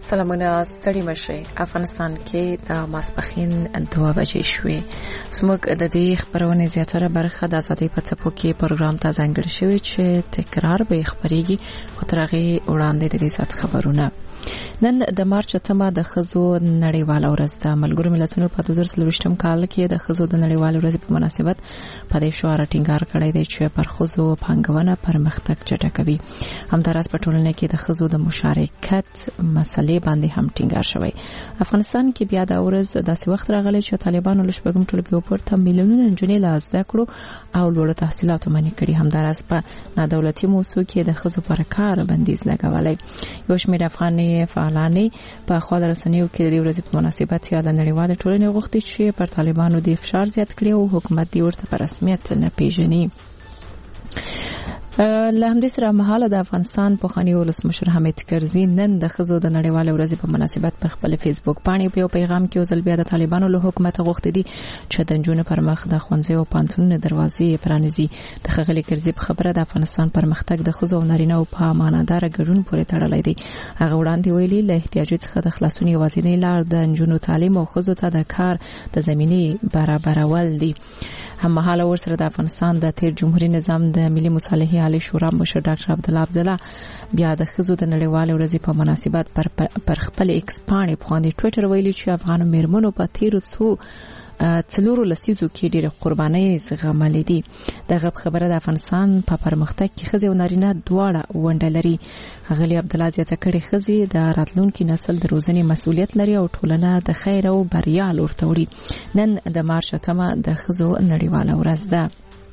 سلامونه ستړي مشي. افغانستان کې د ماسپخین 2 بجې شوې. زموږ د دې خبرونه زیاتره برخه د ازادي په څپو کې پروګرام ته ځانګړی شوی چې تکرار به خبريږي خو ترغه وړاندې د دې سات خبرونه. نن د مارچ 8 د خزو نړیواله ورځ ده. ملګرو ملتونو په 2023م کال کې د خزو د نړیواله ورځ په مناسبت په دې شعار ټینګار کړی دی چې پر خزو پانګونه پرمختګ چټکوي. همداراز په ټولنه کې د خزو د مشارکت مسلې باندې هم ټینګار شوی. افغانستان کې بیا د ورځ داسې وخت راغلی چې طالبانو له شپږم ټولګي پورته میلیونونه نجونې له زده کړو او لوړو تحصیلاتو منع کړي. همداراز په نادولتي موضوع کې د خزو پر کار بندیز لګولای. یو شمېر افغاني فعالانی په خپل رسنیو کې د ورځې په مناسبت یا د نړیوال ټولنې غوښتي چې پر طالبانو د فشار زیات کړي او حکومت دی ورته په رسمیت نه پیژني. له همدې سره مهاله د افغانستان پخوانی ولسمشر حامد کرزي نن د خزو د نړیواله ورځ په مناسبت پر خپل فیسبوک باندې په پیغام کې وزل بیا د طالبانو له حکومت غوښتي دي چې د جنونو پر مخ د خوندزي او پانتونو دروازې پرانیزي. د خغلی کرزي په خبره د افغانستان پرمختګ د خزو او نارینه او په امانتدار ګډون پورې تړلی دی. هغه وړاندې ویلي له احتیاج څخه د خلاصون یوازینی لار د جنونو تعلیم او خزو ته د کار د زمینه برابرول دي. هم مهاله ورسره د افغانستان د تیر جمهوریت نظام د ملي مصالحې عالی شورا مشر ډاکټر عبدالله بیا د خزو د نړیواله ورځ په مناسبت پر خپل ایکس باندې په ټوئیټر ویلي چې افغان میرمنو په تیر څلورو لسیزو کې ډېر قربانۍ زغملې دي. دغه خبره د افغانستان په پرمختګ کې خزي او نارینه دواړه ونډه لري. غلی عبدالله زیاته کړي خزي د راتلونکي نسل د روزنې مسؤلیت لري او ټولنه د خیر او بریا لور ته وړي. نن د مارچ 8 د خزو نړیواله ورځ ده.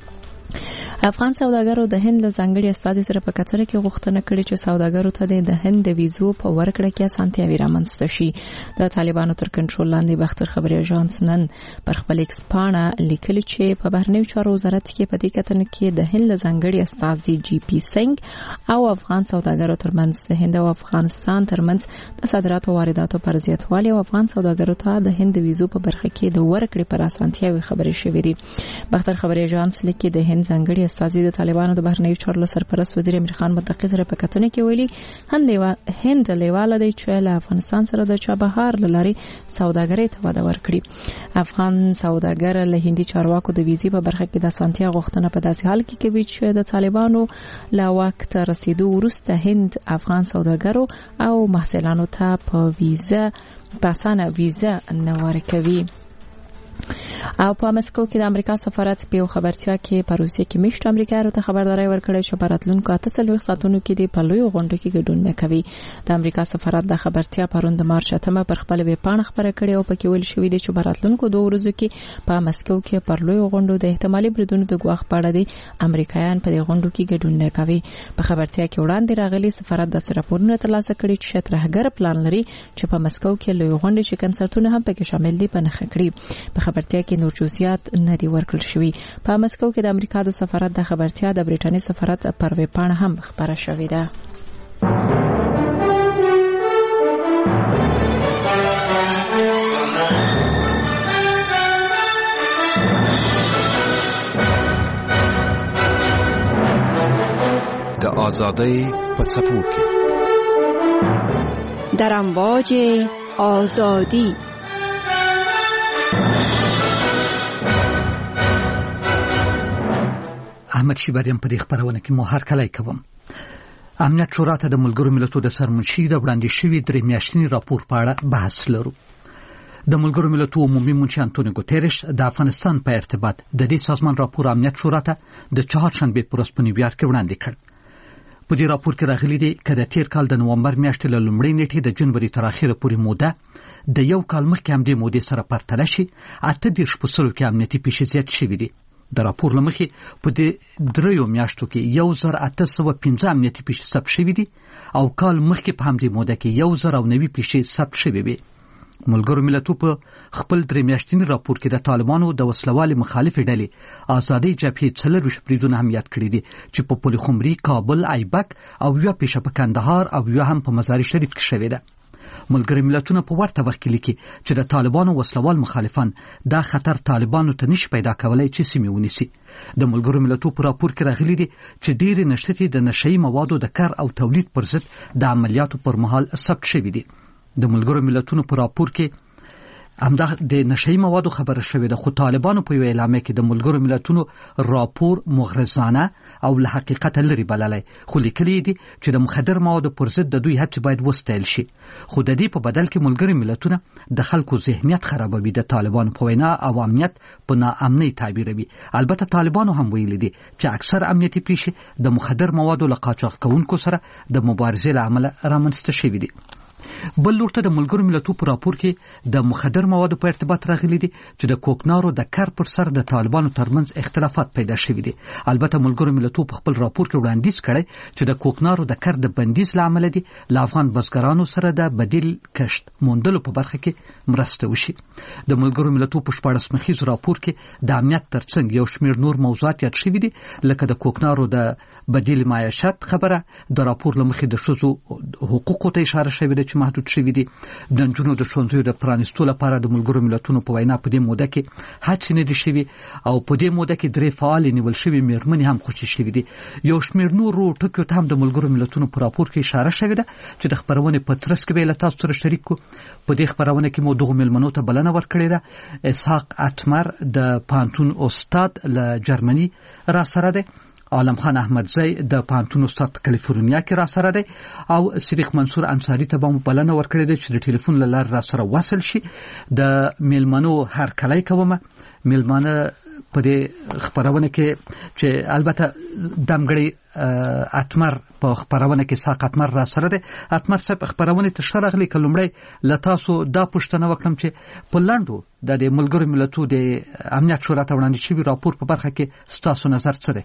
افغان سوداګرو د هند له ځانګړي استازي سره په کتره کې غوښتنه کړې چې سوداګرو ته د هند د ویزو په ورکړه کې اسانتیاوي رامنځته شي. د طالبانو تر کنټرول لاندې بختر خبري اژانس نن پر خپل ایکس پاڼه لیکلي چې په بهرنیو چارو وزارت کې په دې کتنه کې د هند له ځانګړي استازي جی پی سنگ او افغان سوداګرو ترمنځ د هند او افغانستان ترمنځ د صادراتو او وارداتو پر زیاتوالي او افغان سوداګرو ته د هند د ویزو په برخه کې د ورکړې پر اسانتیاوي خبري شوې دي. بختر خبري اژانس لیکي د هند ځانګړي استازي د طالبانو د بهرنیو چارو سرپرست وزیر امیر خان متقی سره په کتنه کې ویلي هند لیواله دی چې له افغانستان سره د چابهار لاري سوداګرۍ ته وده ورکړي. افغان سوداګر له هندي چارواکو د ویزې په برخه کې د اسانتیا غوښتنه په داسې حال کې کوي چې د طالبانو له وخت رسیدو وروسته هند افغان سوداګرو او محصلانو ته په اسانه ویزه نه ورکوي. او په مسکو کې د امریکا سفارت په خبرتیا کې په روسیه کې میشت امریکایانو ته خبرداري ورکړې چې په راتلونکو 48 ساعتونو کې د پلوي غونډو کې ګډون نه کوي. د امریکا سفارت د خبرتیا پروند مارچ 8 پر خپل ویب پاڼه خبره کړې او پکې ویل شوې ده چې په راتلونکو 2 ورځو کې په مسکو کې پر لوی غونډو د احتمالي بریدونو د ګواښ په اړه دي امریکایان په دې غونډو کې ګډون نه کوي. په خبرتیا کې وړاندې راغلي سفارت د راپورونو ترلاسه کړي چې ترهګر پلان لري چې په مسکو کې لوی غونډې چې کنسرتونه هم پکې شامل دي په نخښه کړي. په خبرتیا کې نور جزئیات نه دي ورکړل شوی. په مسکو کې د امریکا د سفارت د خبرتیا د بریټانیې سفارت پر ویب پاڼه هم خبره شوې ده. د آزادۍ په څپو کې در امواج آزادی احمد شیبریم په دې خبرونه کې مو هرکلی کوم. امنیت شورا ته د ملګرو ملتونو د سرمنشي د وړاندې شوی 3 میاشتنی راپور په اړه بحث لرو. د ملګرو ملتونو عمومي منشي انټونیو ګوتریش د افغانستان په ارتباط د دې سازمان راپور امنیت شورا ته د چهارشنبه پر ورځ په نیویارک کې وړاندې کړ. په دې راپور کې راغلي دي چې د تیر کال د نومبر میاشتې له لومړۍ نیټې د جنوري تر اخره پورې موده د یو کال مخکې هم د مودې سره پرتله شي 38% کې امنیتي پیښې زیات شوي دي. د راپور لمخې په دې 3 میاشتو کې 1815 امنیتي پیښې ثبت شوي دي او کال مخکې په همدې موده کې 1090 پیښې ثبت شوي وي. ملګرو ملتونو په خپل 3 میاشتنی راپور کې د طالبانو د وسلوال مخالفې ډلې آزادۍ جبهې 40 بریدونه هم یاد کړي دي چې په پلخمري، کابل، ایبک او یو پیښه په کندهار او یو هم په مزار شریف کې شوې ده. ملګرو ملتونو په ورته وخت کې لیکي چې د طالبانو وسلوال مخالفان دا خطر طالبانو ته نشي پیدا کولای چې سیمه ونیسي. د ملګرو ملتونو په راپور کې راغلي دي چې ډېری نشټې د نشئی موادو د کار او تولید پر ضد د عملیاتو پر مهال ثبت شوي دي. د ملګرو ملتونو په راپور کې همدا د نشئی موادو خبره شوې ده، خو طالبانو په یو اعلامیه کې د ملګرو ملتونو راپور مغرضانه او له حقیقت لري بللی، خو لیکلي دي چې د مخدر موادو پر ضد د دوی هڅې باید وستایل شي، خو د دې په بدل کې ملګرو ملتونه د خلکو ذهنیت خرابوي، د طالبانو په وینا عوامیت په ناامنۍ تعبیروي. البته طالبانو هم ویلي دي چې اکثر امنیتي پیښې د مخدر موادو له قاچاق کوونکو سره د مبارزې له امله رامنځته شوي دي. بل لور ته د ملګرو ملتونو په راپور کې د مخدر موادو په ارتباط راغلي دي چې د کوکنارو د کار پر سر د طالبانو ترمنځ اختلافات پیدا شوي دي. البته ملګرو ملتونو په خپل راپور کې وړاندیز کړی چې د کوکنارو د کار د بندیز لامل دي له افغان بزګرانو سره د بدیل کښت موندلو په برخه کې مرسته وشي. د ملګرو ملتونو په 14 مخیز راپور کې د امنیت ترڅنګ یو شمېر نور موضوعات یاد شوي دي، لکه د کوکنارو د بدیل معیشت خبره، د راپور لمخې د ښځو حقوقو ته اشاره شوې ده چې محدود شوي دي، د نجونو د ښوونځیو د پرانیستو لپاره د ملګرو ملتونو په وینا په دې موده کې هڅې نه دي شوي او په دې موده کې 3 فعال نیول شوي مېرمنې هم خوشي شوي دي. یو شمېر نورو ټکیو ته هم د ملګرو ملتونو په راپور کې اشاره شوې ده چې د خپرونې په ترڅ کې به له تاسو سره شریک کو. په دې خپرونه کې مو دغه مېلمنو ته بلنه ورکړې ده. اسحاق اتمر د پانتون استاد له جرمني را سره ده، عالم خان احمدزی د پانتون استاد په کالیفورنیا کې را سره دی، او صدیق منصور انصاری ته به بلنه ورکړې ده چې د ټلیفون له لارې را سره وصل شي. د میلمنو هر کلی کومه میلمانه په دې خبرونه کې چې البته دمګړی اتمر په خبرونه کې ساق اتمر را سره دی. اتمر صاحب خبرونه ته شرغلی کلمړی لتاسو دا پښتنه وکړم چې په لاندو د ملګرو ملتونو د امنیت شورا ته وړاندې شوی راپور په برخه کې ستاسو نظر څه دی؟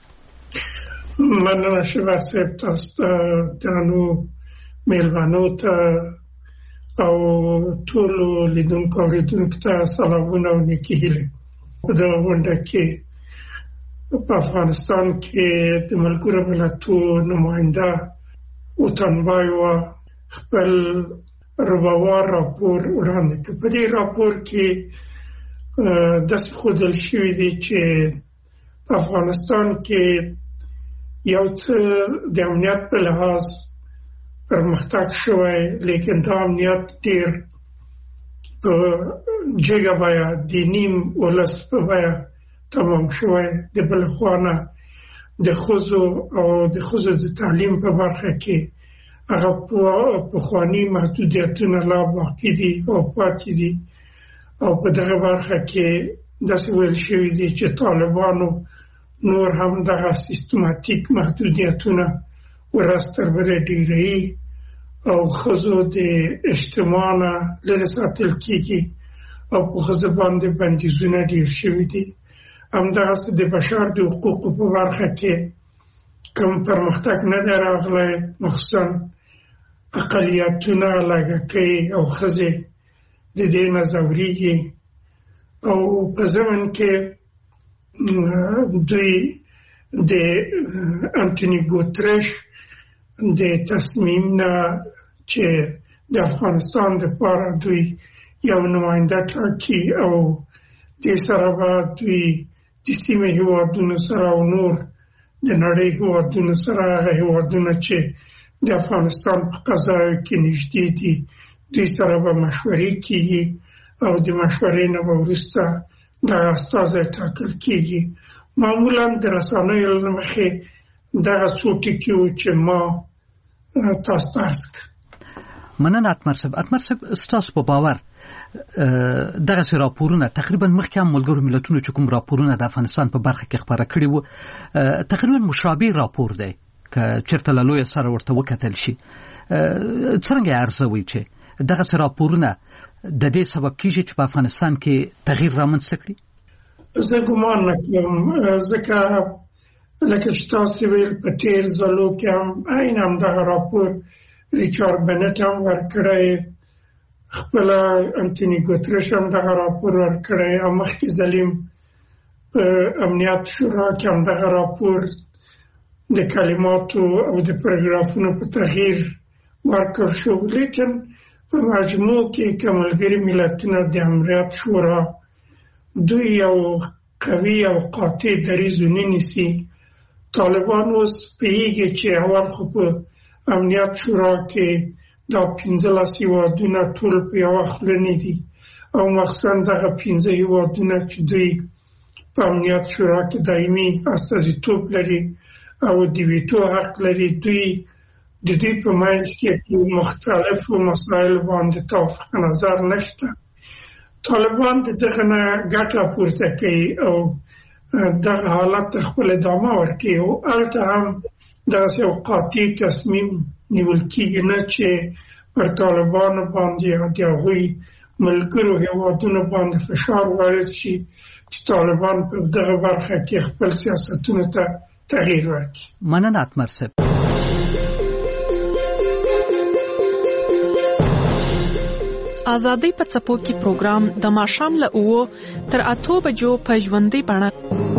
مننه شوه صاحب، تاسو درنو میلمنو ته او ټولو لیدونکو اوریدونکو ته سلامونه او نیکې هیلې. په دغه غونډه کې په افغانستان کې د ملګرو ملتونو نماینده وطنبایو خپل رباوار راپور وړاندې کړ. په دې راپور کې داسې ښودل شوي دي چې په افغانستان کې یو څه د امنیت په لحاظ پرمختګ شوی، لیکن دا امنیت ډیر په جګه بیه د نیم ولس په بیه تمام شوی. د بل خوا نه د ښځو او د ښځو د تعلیم په برخه کې هغه پخواني محدودیتونه لا باقي دي او پاتې دي، او په دغه برخه کې داسې ویل شوي دي چې طالبانو نور هم دغه سیستماتیک محدودیتونه ورځ تر بلې ډیروي او ښځو د اجتماع نه لرې ساتل کېږي او په ښځو باندې بندیزونه ډیر شوي دي. همدغسې د بشر د حقوقو په برخه کې کوم پرمختګ نه دی راغلی، مخصوصا اقلیتونه لږکۍ او ښځې د دې نه ځورېږي. او په ضمن کې دوی د انټوني ګوترش د تصمیم نه چې د افغانستان لپاره دوی یو نماینده ټاکي او دې سره به دوی د سیمې هېوادونو سره او نور د نړۍ هېوادونو سره هغه هېوادونه چې د افغانستان په قضایو کې نږدې دي دوی سره به مشورې کېږي او د مشورې نه به وروسته دغه استازی ټاکل کېږي. معمولا د رسنیو له مخې دغه څو ټکي وو چې ما تاسو ته عرض کړم. مننه اتمر صاحب، ستاسو په باور دغه راپورونه تقریبا مخکې هم ملګرو ملتونو چې کوم راپورونه د افغانستان په برخه کې خبره کړي وو تقریبا مشابه راپور دی که چېرته له لویه سره ورته وکتل شي. څرنګه ارزوي چې دغه راپورونه د دې سبب کېږي چې په افغانستان کې تغییر رامنځته کړي؟ زه ګمان نه کوم، ځکه لکه چې تاسو ویل په تېر ځلو کې هم عین همدغه راپور ریچارډ بنټ هم ورکړی، خپله انټوني ګوترش هم دغه راپور ورکړی، او مخکې ځلیم په امنیت شورا کې هم دغه راپور د کلماتو او د پاراګرافونو په تغییر ورکړل شو. لیکن په مجموع کې که ملګري ملتونه د امنیت شورا دوی یو قوي او قاطع دریځ ونه نیسي، طالبان اوس پوهېږي چې اول خو په امنیت شورا کې دا 15 هیوادونه ټول په یوه خوله نه دي او مخصوصا دغه 15 هیوادونه چې دوی په امنیت شورا کې دایمي استازیتوب لري او د ویټو حق لري، دوی د دې په منځ کې مختلفو مسایلو باندې توافق نظر نشته. طالبان دغه نه ګټه پورته کوي او دغه حالت خپل ادامه ورکوي او هلته هم داسې یو قاطع تصمیم نیول کېږي نه چې پر طالبانو باندې یا د هغوی ملګرو هیوادونو باندې فشار وارد شي چې طالبان په دغه برخه کې خپل سیاستونو ته تغییر ورکړي. مننه اتمر صاحب. آزادۍ په څپو کې پروګرام د ماښام له 9 تر 8 بجو په ژوندۍ بڼه.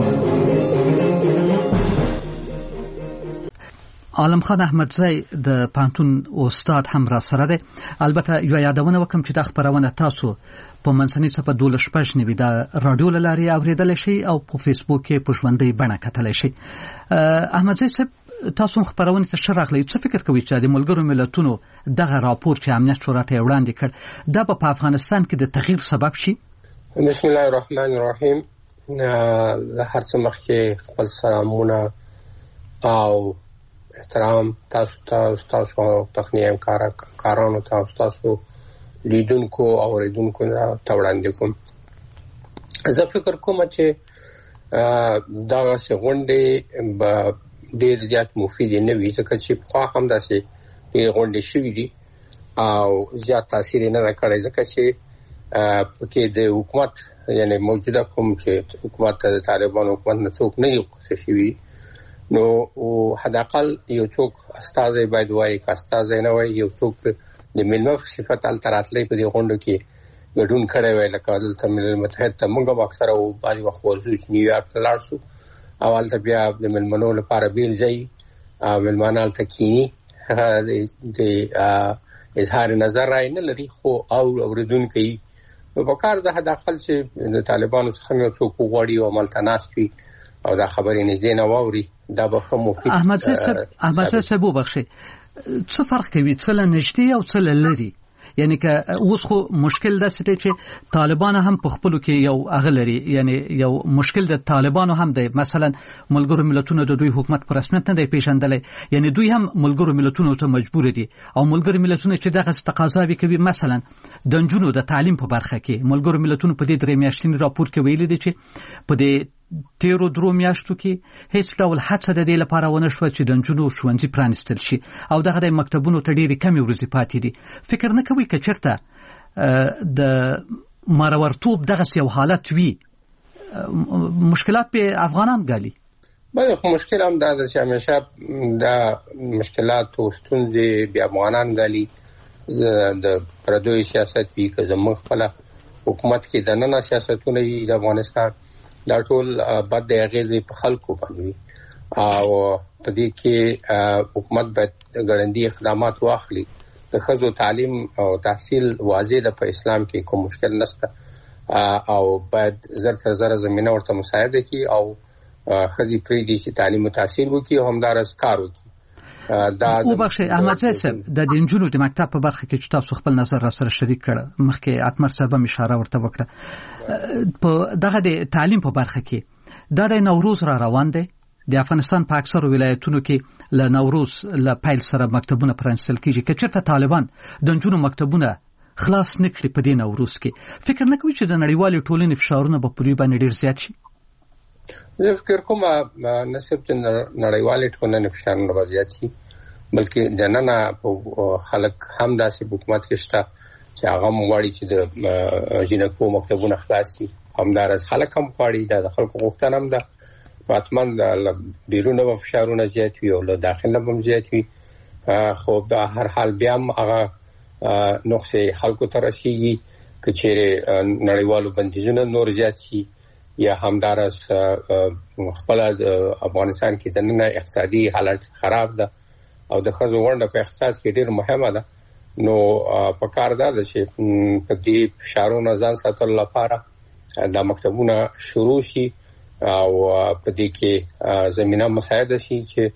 عالم خان احمدزی د پانتون استاد هم را سره ده. البته یو یادونه وکم چې د خبرونه تاسو په منځنۍ صفه 12 د رادیو لاري اوریدل شي او په فیسبوک کې په ژوندۍ بڼه کتل شي. احمدزی صاحب تاسو خبرونه ته شرحلې څه فکر کوئ چې د ملګرو ملتونو دغه راپور چې امنیت شورا ته وړاندې کړ دا په افغانستان کې د تغییر سبب شي؟ بسم الله الرحمن الرحیم. هر څه مخکې خپل سلامونه او احترام تاسو تخنیه کارانو تاسو لیدونکو او اوریدونکو ته وړاندې کوم. زه فکر کوم چې دا غونډې ډېر زیات مفید نه وي ځکه چې خو هم داسې غونډې شوې دي او زیات تاثیر نه کړی ځکه چې پکې د حکومت یعنی موجوده کوم چې حکومت د طالبانو حکومت نه څوک نه یو څه شوي نو حداقل یو څوک استازی باید وایي که استازی نه وایي یو څوک د ملمه په صفت التراتلی په دې غونډو کې ګډون کړی وای لکه دلته ملل متحد ته موږ هم اکثره بعضې وخت ورځو چې نیویارک ته لاړ شو او هلته بیا د ملمنو لپاره بیل ځای ملمانه هلته کینی د اظهار نظر رای نه لري خو اوریدونکي نو په کار د حداقل چې د طالبانو څخه یو څوک وغواړي او عملته ناست وي او دا خبرې نږدې نه واوري دا به ښه مفید. احمد صاحب وبخښئ څه فرق کوي څه له نږدې او څه له لرې؟ یعنی که اوس خو مشکل داسې دی چې طالبان هم په خپلو کې یو هغه لري یعنی یو مشکل د طالبانو هم دی مثلا ملګرو ملتونو د دوی حکومت په رسمیت نه دی پیژندلی یعنی دوی هم ملګرو ملتونو ته مجبور دي او ملګرو ملتونو چې دغه تقاضاوي کوي مثلا د نجونو د تعلیم په برخه کې ملګرو ملتونو په دې 3 میاشتنی راپور کې ویلي دي چې په دې 13 میاشتو کې هیڅ ډول هڅه د دې لپاره ونه شوه چې د نجونو ښوونځي پرانیستل شي او دغه د مکتبونو ته ډېرې کمې ورځې پاتې دي. فکر نه کوئ که چېرته د مارورتوب دغسې یو حالت وي مشکلات به افغانان ګالي؟ بله خو مشکل هم دا ده چې همیشه دا مشکلات او ستونزې بیا افغانان ګالي د پردوی سیاست وي که زموږ خپله حکومت کې دننه سیاستونه وي د افغانستان دا ټول بد اغیزې په خلکو باندې او په دې کې حکومت باید ګړندي اقدامات واخلي. د ښځو تعلیم او تحصیل واضح ده په اسلام کې کوم مشکل نشته او باید زر تر زر زمینه ورته مساعده کړي او ښځې پرېږدي چې تعلیم او تحصیل وکړي او همداراز کار وکړي. وبخښئ احمدزی صاحب د نجونو د مکتب په برخه کې چې تاسو خپل نظر را سره شریک کړ مخکې اتمر صاحب هم اشاره ورته وکړه په دغه د تعلیم په برخه کې دا د نوروز را روان دی د افغانستان په اکثر ولایتونو کې له نوروز له پیل سره مکتبونه پرانیستل کیږي که چېرته طالبان د نجونو مکتبونه خلاص نه کړي په دې نوروز کې فکر نه کوي چې د نړیوالې ټولنې فشارونه به په دوی باندې ډېر زیات شي؟ زه فکر کوم نه صرف د نړیوالې ټولنې فشارونه به زیات شي بلکې دننه خلک هم داسې حکومت کې شته چې هغه هم غواړي چې د جینکو مکتبونه خلاص شي همداراز خلک هم غواړي دا د خلکو غوښتنه هم ده حتما د بیرونه به فشارونه زیات وي او له داخله به هم زیات وي خو په هر حال بیا هم هغه نقصې خلکو ته رسیږي که چیرې نړیوالو بندیزونه نور زیات شي یا همداراز خپل افغانستان کې دننه اقتصادي حالت خراب ده او د ښځو ونډه په اقتصاد کې ډېر مهمه ده نو په کار ده چې په دې فشارونو ځان ساتلو لپاره دا مکتبونه شروع شي او په دې کې زمينه مساعده شي چې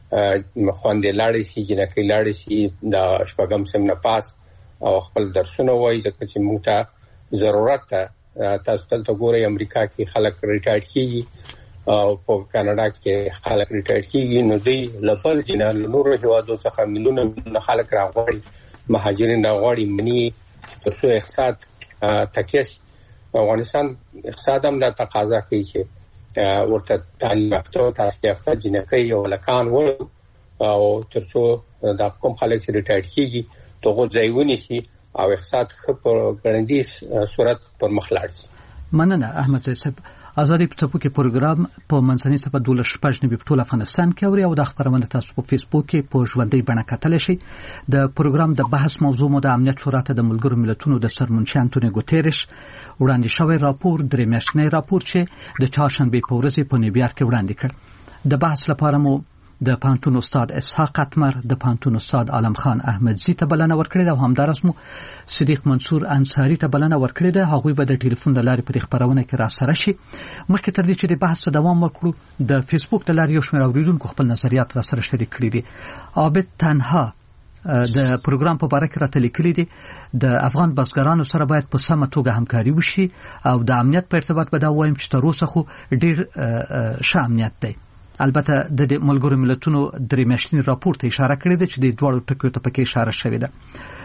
خوندې لاړې شي جنکې لاړې شي د شپږم سم نه پاس او خپل درسونه وایي ځکه چې موږ ته ضرورت ده. تاسو ته ګورئ امریکا کې خلک ریټایر کیږي او په کاناډا کې خلک ریټایر کیږي، نو دوی لپل جنا نورو هیوادو څخه ملیونه خلک راغوري مهاجرین راغوري منی ترڅو اقتصاد تکیس. افغانستان اقتصاد هم دا تقاضا کوي چې ورته تعلیم یافته تاسو اقتصاد جنکې او لکان ور او ترڅو دا کوم خلک چې ریټایر کیږي توغه ځایونه شي او اقتصاد په ګړندی صورت پر مخ لاړ شي. مننه احمد صاحب. ازادي په ټاپو کې پروګرام په منځنۍ صفه 12 نبی په ټول افغانستان کې اوري او د خبرونه تاسو په فیسبوک کې په ژوندۍ بڼه کتلی شي. د پروګرام د بحث موضوع مو د امنیت شورا ته د ملګرو ملتونو د سرمنشي انټونیو ګوتيرش وړاندې شوی راپور درې میاشتنی راپور چې د چهارشنبه په ورځ په نیویارک کې وړاندې کړ. د بحث لپاره مو د پانتون استاد اسحاق اتمر، د پانتون استاد عالم خان احمدزی ته بلنه ورکړې ده او همدارس مو صدیق منصور انصاری ته بلنه ورکړې ده. هغوی به د ټلیفون د لارې په خبرونه کې را سره شي. مخکې تر دې چې د بحث دوام وکړو د فیسبوک د لارې یو شمېر اوریدونکو خپل نظریات را سره شریک کړي دي. عابد تنها د پروګرام په اړه راته لیکلي دي د افغان بزګرانو سره باید په سمه توګه همکاري وشي او د امنیت په ارتباط به دا وایم چې تر اوسه خو ډیر ښه امنیت دی. البته د ملګرو ملتونو درې میاشتنی راپور ته اشاره کړې ده چې د دوړو ټکو ته پکې اشاره شوې ده.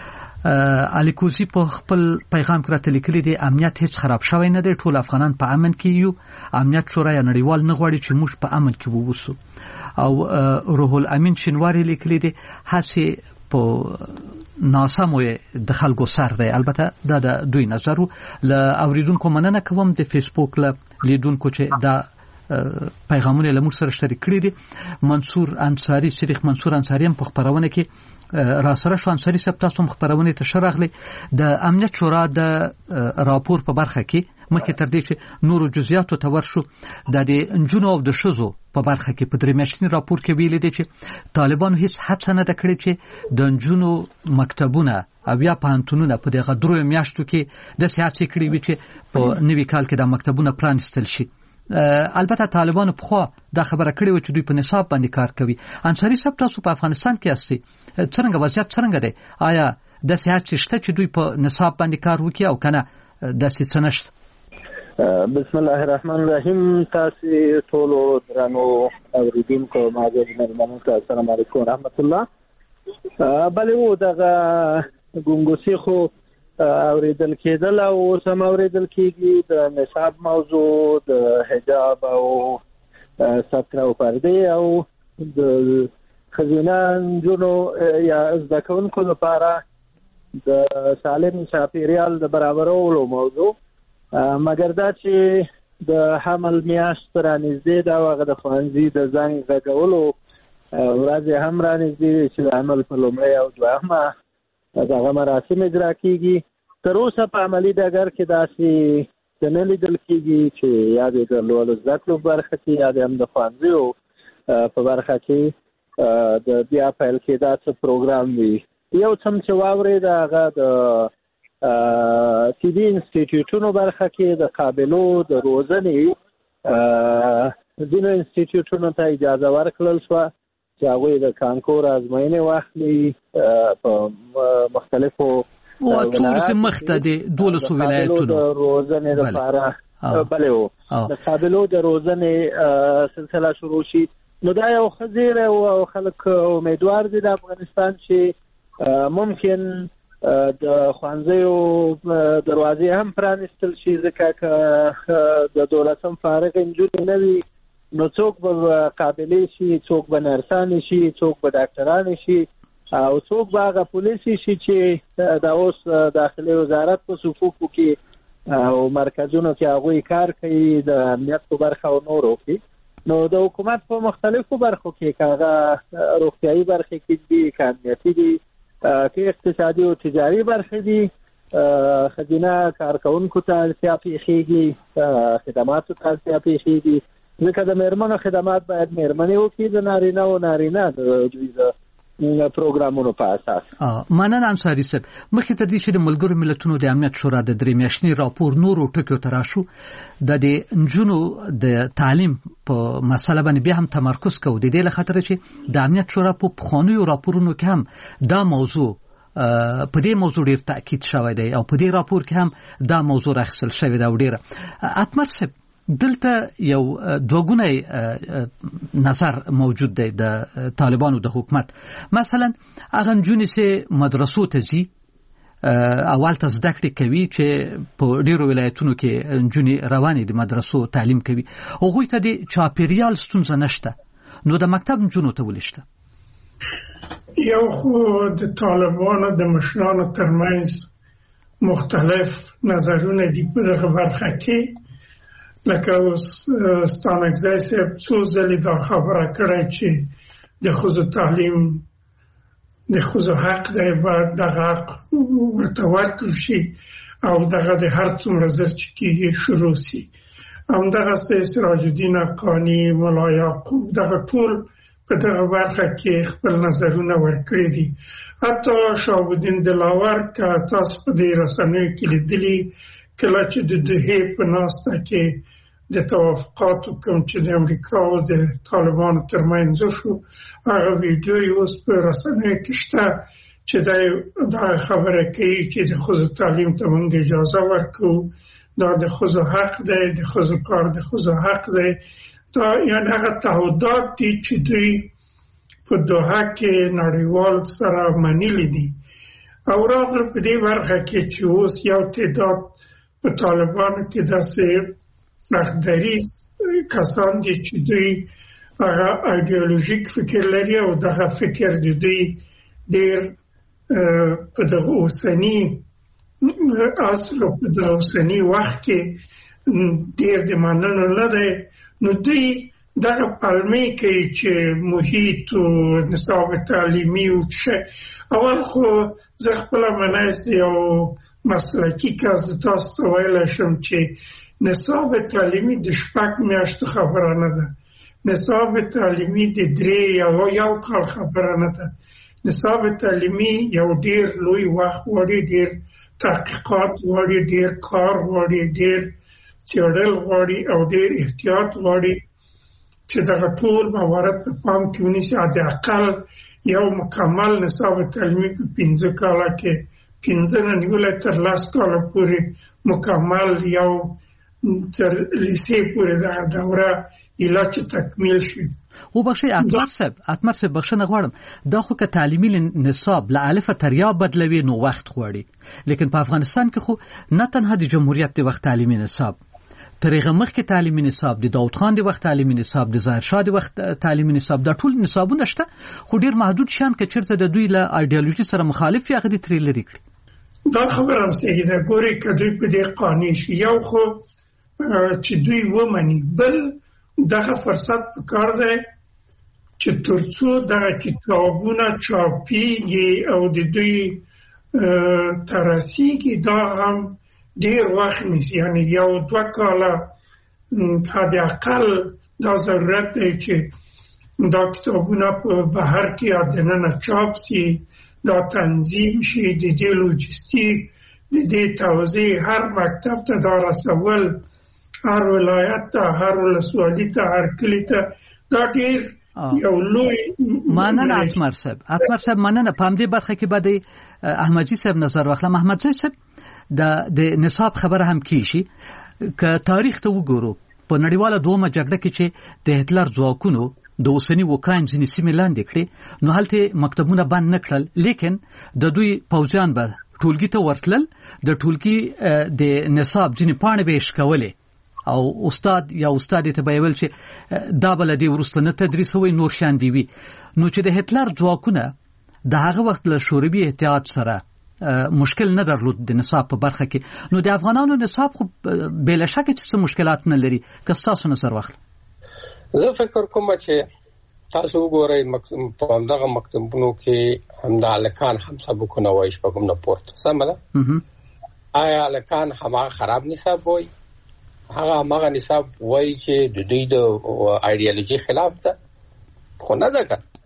الیکوزی په خپل پیغام کې راته لیکلي دي امنیت هیڅ خراب شوی نه دی، ټول افغانان په امن کې یو. امنیت شورا نړیوال نه غواړي چې موږ په امن کې ووسو. او روح الامین شینواری لیکلي دي هڅه په ناسمو د خلکو سر دی. البته دا د دوی نظر ل اوریدونکو مننه کوم د فیسبوک ل لیدونکو چې دا پیغامونه لمر سره شریک کړی دي. منصور انصاری، صدیق منصور انصاری هم په خبرونه کې را سره شو. انصاری صاحب تاسو هم خبرونه ته شرغلي د امنیت شورا د راپور په برخه کې مخکې تر دې چې نورو جزئیاتو ته ورشو د انجونو او د شزو په برخه کې په درې میاشتنی راپور کې ویل دي چې طالبانو هیڅ هڅه نه کړې چې د انجونو مکتبونه او یا پانتونونه په دغه درې میاشتو کې د سیاسي کړي وي چې په نوي کال کې د مکتبونه پرانستل شي. البته طالبانو په خوا دا خبره کړې و چې دوی په نصاب باندې کار کوي. انصاری صاحب تاسو په افغانستان کې یاستئ، څنګه وضعیت څنګه دی؟ آیا د سیاست شته چې دوی په نصاب باندې کار وکړي او کنه د سیاست نشته؟ بسم الله الرحمن الرحیم. تاسو ټول درنو اوریدونکو ماجرینو ته السلام علیکم ورحمت الله. بلې و دغه ګونګوسی خو اوریدل کېدل او سم اوریدل کېږي د نصاب موضوع، د حجاب او ستر او پردې او د خزینان جنو یا زده کوونکو لپاره د سالم چاپیریال د برابرولو موضوع. مګر دا چې د حمل میاشت رانږدې دا هغه د ښوونځي د زنګ غږولو ورځې هم رانږدې چې د عمل په لومړۍ او دوهمه دغه مراسم اجرا کیږي. تر اوسه په عملي ډګر کې داسې نه لیدل کیږي چې یا د لوړو زده کړو برخه کې یا د هم د ښوونځیو په برخه کې د بیا پیل کېدا څه پروګرام وي. یو څه چې واورېده هغه د طبي انسټیټیوټونو برخه کې د قابلو د روزنې ځینو انسټیټیوټونو ته اجازه ورکړل شوه چې هغوی د کانکور ازموینې واخلي په مختلفو څومره مخته دي 12 ولایتونو د روزنې لپاره بلې د قابلو د روزنې سلسله شروع شي. نو دا یو خزیر او خلک امیدوار دي د افغانستان چې ممکن د ښوونځیو دروازې هم پرانستل شي، ځکه که د 12 فارغ نجونې نه وي نو څوک به قابلې شي، څوک به نرسانې شي، څوک به ډاکټرانې شي او څوک به هغه پولیسې شي چې د اوس داخلي وزارت په صفوفو کې او مرکزونو کې هغوی کار کوي د امنیت په برخه او نورو کې. نو د حکومت په مختلفو برخو کې که هغه روغتیایي برخې کې دي، که امنیتي دي، که اقتصادي او تجاري برخې دي، خزینه کارکوونکو ته اړتیا پېښېږي، خدماتو ته اړتیا پېښېږي. ځکه د مېرمنو خدمات باید مېرمنې وکړي، د نارینه او نارینه د دوی د پروګرامونو په اساس. مننه انصاری صاحب. مخکې تر دې چې د ملګرو ملتونو د امنیت شورا د 3 میاشتني راپور نورو ټکو ته راشو، د نجونو د تعلیم په مسله باندې بیا هم تمرکز کوو، د دې لخاطر چې د امنیت شورا په پخوانیو راپورونو کې هم دا موضوع په دې موضوع ډیر تاکید شوی دی او په دې راپور کې هم دا موضوع راخصل شوی دی. ډیره اتمر صاحب دلته یو دوګونی نظر موجود دی د طالبانو د حکومت. مثلا هغه نجونې چې مدرسو ته ځي اول ته زده کړې کوي چې په ډیرو ولایتونو کې نجونې روانې د مدرسو تعلیم کوي، هغوی ته د چاپیریال ستونزه نشته، نو د مکتب نجونو ته ولې شته؟ یو خو د طالبانو د مشرانو ترمنځ مختلف نظرونه دي په دغه برخه کې. لکه اوس ستانکزی صاحب څو ځلې دا خبره کړې چې د ښځو تعلیم د ښځو حق دی، باید دغه حق ورته ورکړل شي او دغه د هر څومره زر چې کېږي شروع شي. همدغسې سراج الدین حقاني، ملا یعقوب، دغه ټول په دغه برخه کې خپل نظرونه ورکړي دي. حتی شهاب الدین دلاور که تاسو په دې رسنیو کې لیدلي، کله چې د دوحې په ناسته کې د توافقاتو کوم چې د امریکا او د طالبانو ترمنځ شو، هغه ویډیو یې اوس په رسنیو کې شته چې دا خبره کوي چې د ښځو تعلیم ته موږ اجازه ورکوو، دا د ښځو حق دی، د ښځو کار د ښځو حق دی. دا یعنې هغه تعهدات دي چې دوی په دوحه کې نړیوال سره منلي دي. او راغله په دې برخه کې چې اوس یو تعداد په طالبانو کې داسې سختدریز کسان دي چې دوی هغه ایډیولوژیک فکر لري او دغه فکر د دوی ډېر په دغه اوسني عصر او په دغه اوسني وخت کې ډېر د منلو نه دی. نو دوی دغه پلمې کوي چې محیط او نصاب تعلیمي او اول خو زه خپله مناسب یو مسلکي کس تاسو ته ویلی شم چې نصاب تعلیمي د 6 میاشتو خبره نه ده، نصاب تعلیمي د 3 یا یو کال خبره نه ده. نصاب تعلیمي یو ډېر لوی وخت غواړي، ډېر تحقیقات غواړي، ډېر کار غواړي، ډېر څېړل غواړي او ډېر احتیاط غواړي چې دغه ټول موارد په پام کې ونیسي. حداقل یو مکمل نصاب تعلیمي په 15 کاله کې 15 نه نیولای تر 10 کاله پورې مکمل یو تر لیسې پورې دغه دوره ایله چې تکمیل شي. وبخښئ اتمر صاحب بخښنه غواړم، دا خو که تعلیمي نصاب له الفه تر یا بدلوي نو وخت غواړي، لیکن په افغانستان کې خو نه تنها د جمهوریت د وخت تعلیمي نصاب، تر هغه مخکې تعلیمي نصاب، د داود خان د وخت تعلیمي نصاب، د ظاهر شاه د وخت تعلیمي نصاب، دا ټول نصابونه شته، خو ډیر محدود شان کې چیرته د دوی له ایډیالوژي سره مخالف یا غدي تری لري کړي. دا خبره هم صحیح ده. ګوري که دوی په دې قانع شي، یو خو چې دوی ومني، بل دغه فرصت پکار دی چې ترڅو دغه کتابونه چاپیږي او د دوی ترسیږي، دا هم ډیر وخت نیسي. یعنی یو 2 کاله حد اقل دا ضرورت دی چې دا کتابونه په بهر کې دننه چاپ سي، دا تنظیم شي، د دې لوجستیک، د دې توزیع، هر مکتب ته دا رسول، هر ولایت ته، هر ولسوالي ته، هر کلي ته، دا ډیر یو لوی مننه. اتمر صاحب مننه. په همدې برخه کې به د احمدجي صاحب نظر واخلم. احمدجي صاحب د نصاب خبره هم کیږي که تاریخ ته وګورو، په نړیواله دومره جګړه کې چې د هټلر ځواکونو د اوسنی اوکراین ځینې سیمې لاندې کړې، نو هلته مکتبونه بند نه کړل، لیکن د دوی پوځیان به ټولګي ته ورتلل، د ټولګي د نصاب ځینې پاڼې به یې شکولې او استاد ته به ویل چې دا بل دی ورسته نه تدریس وي، نور شان دی وي. نو چې د هټلر ځواکونه د هغه وخت له شوروي اتحاد سره مشکل نه درلود د نصاب په برخه کې، نو د افغانانو نصاب خو بلا شک چې مشکلات نه لري. که تاسو نظر واخلئ، زه فکر کوم چې تاسو وګورئ په همدغه مکتبونو کې همدا الکان هم سبقونه وایي شپږم نه پورته، سمه ده؟ آیا الکان هماغه خراب نصاب وایي؟ هغه نصاب وایي چې د دوی د ایډیالوژي خلاف ده؟ خو نه ده که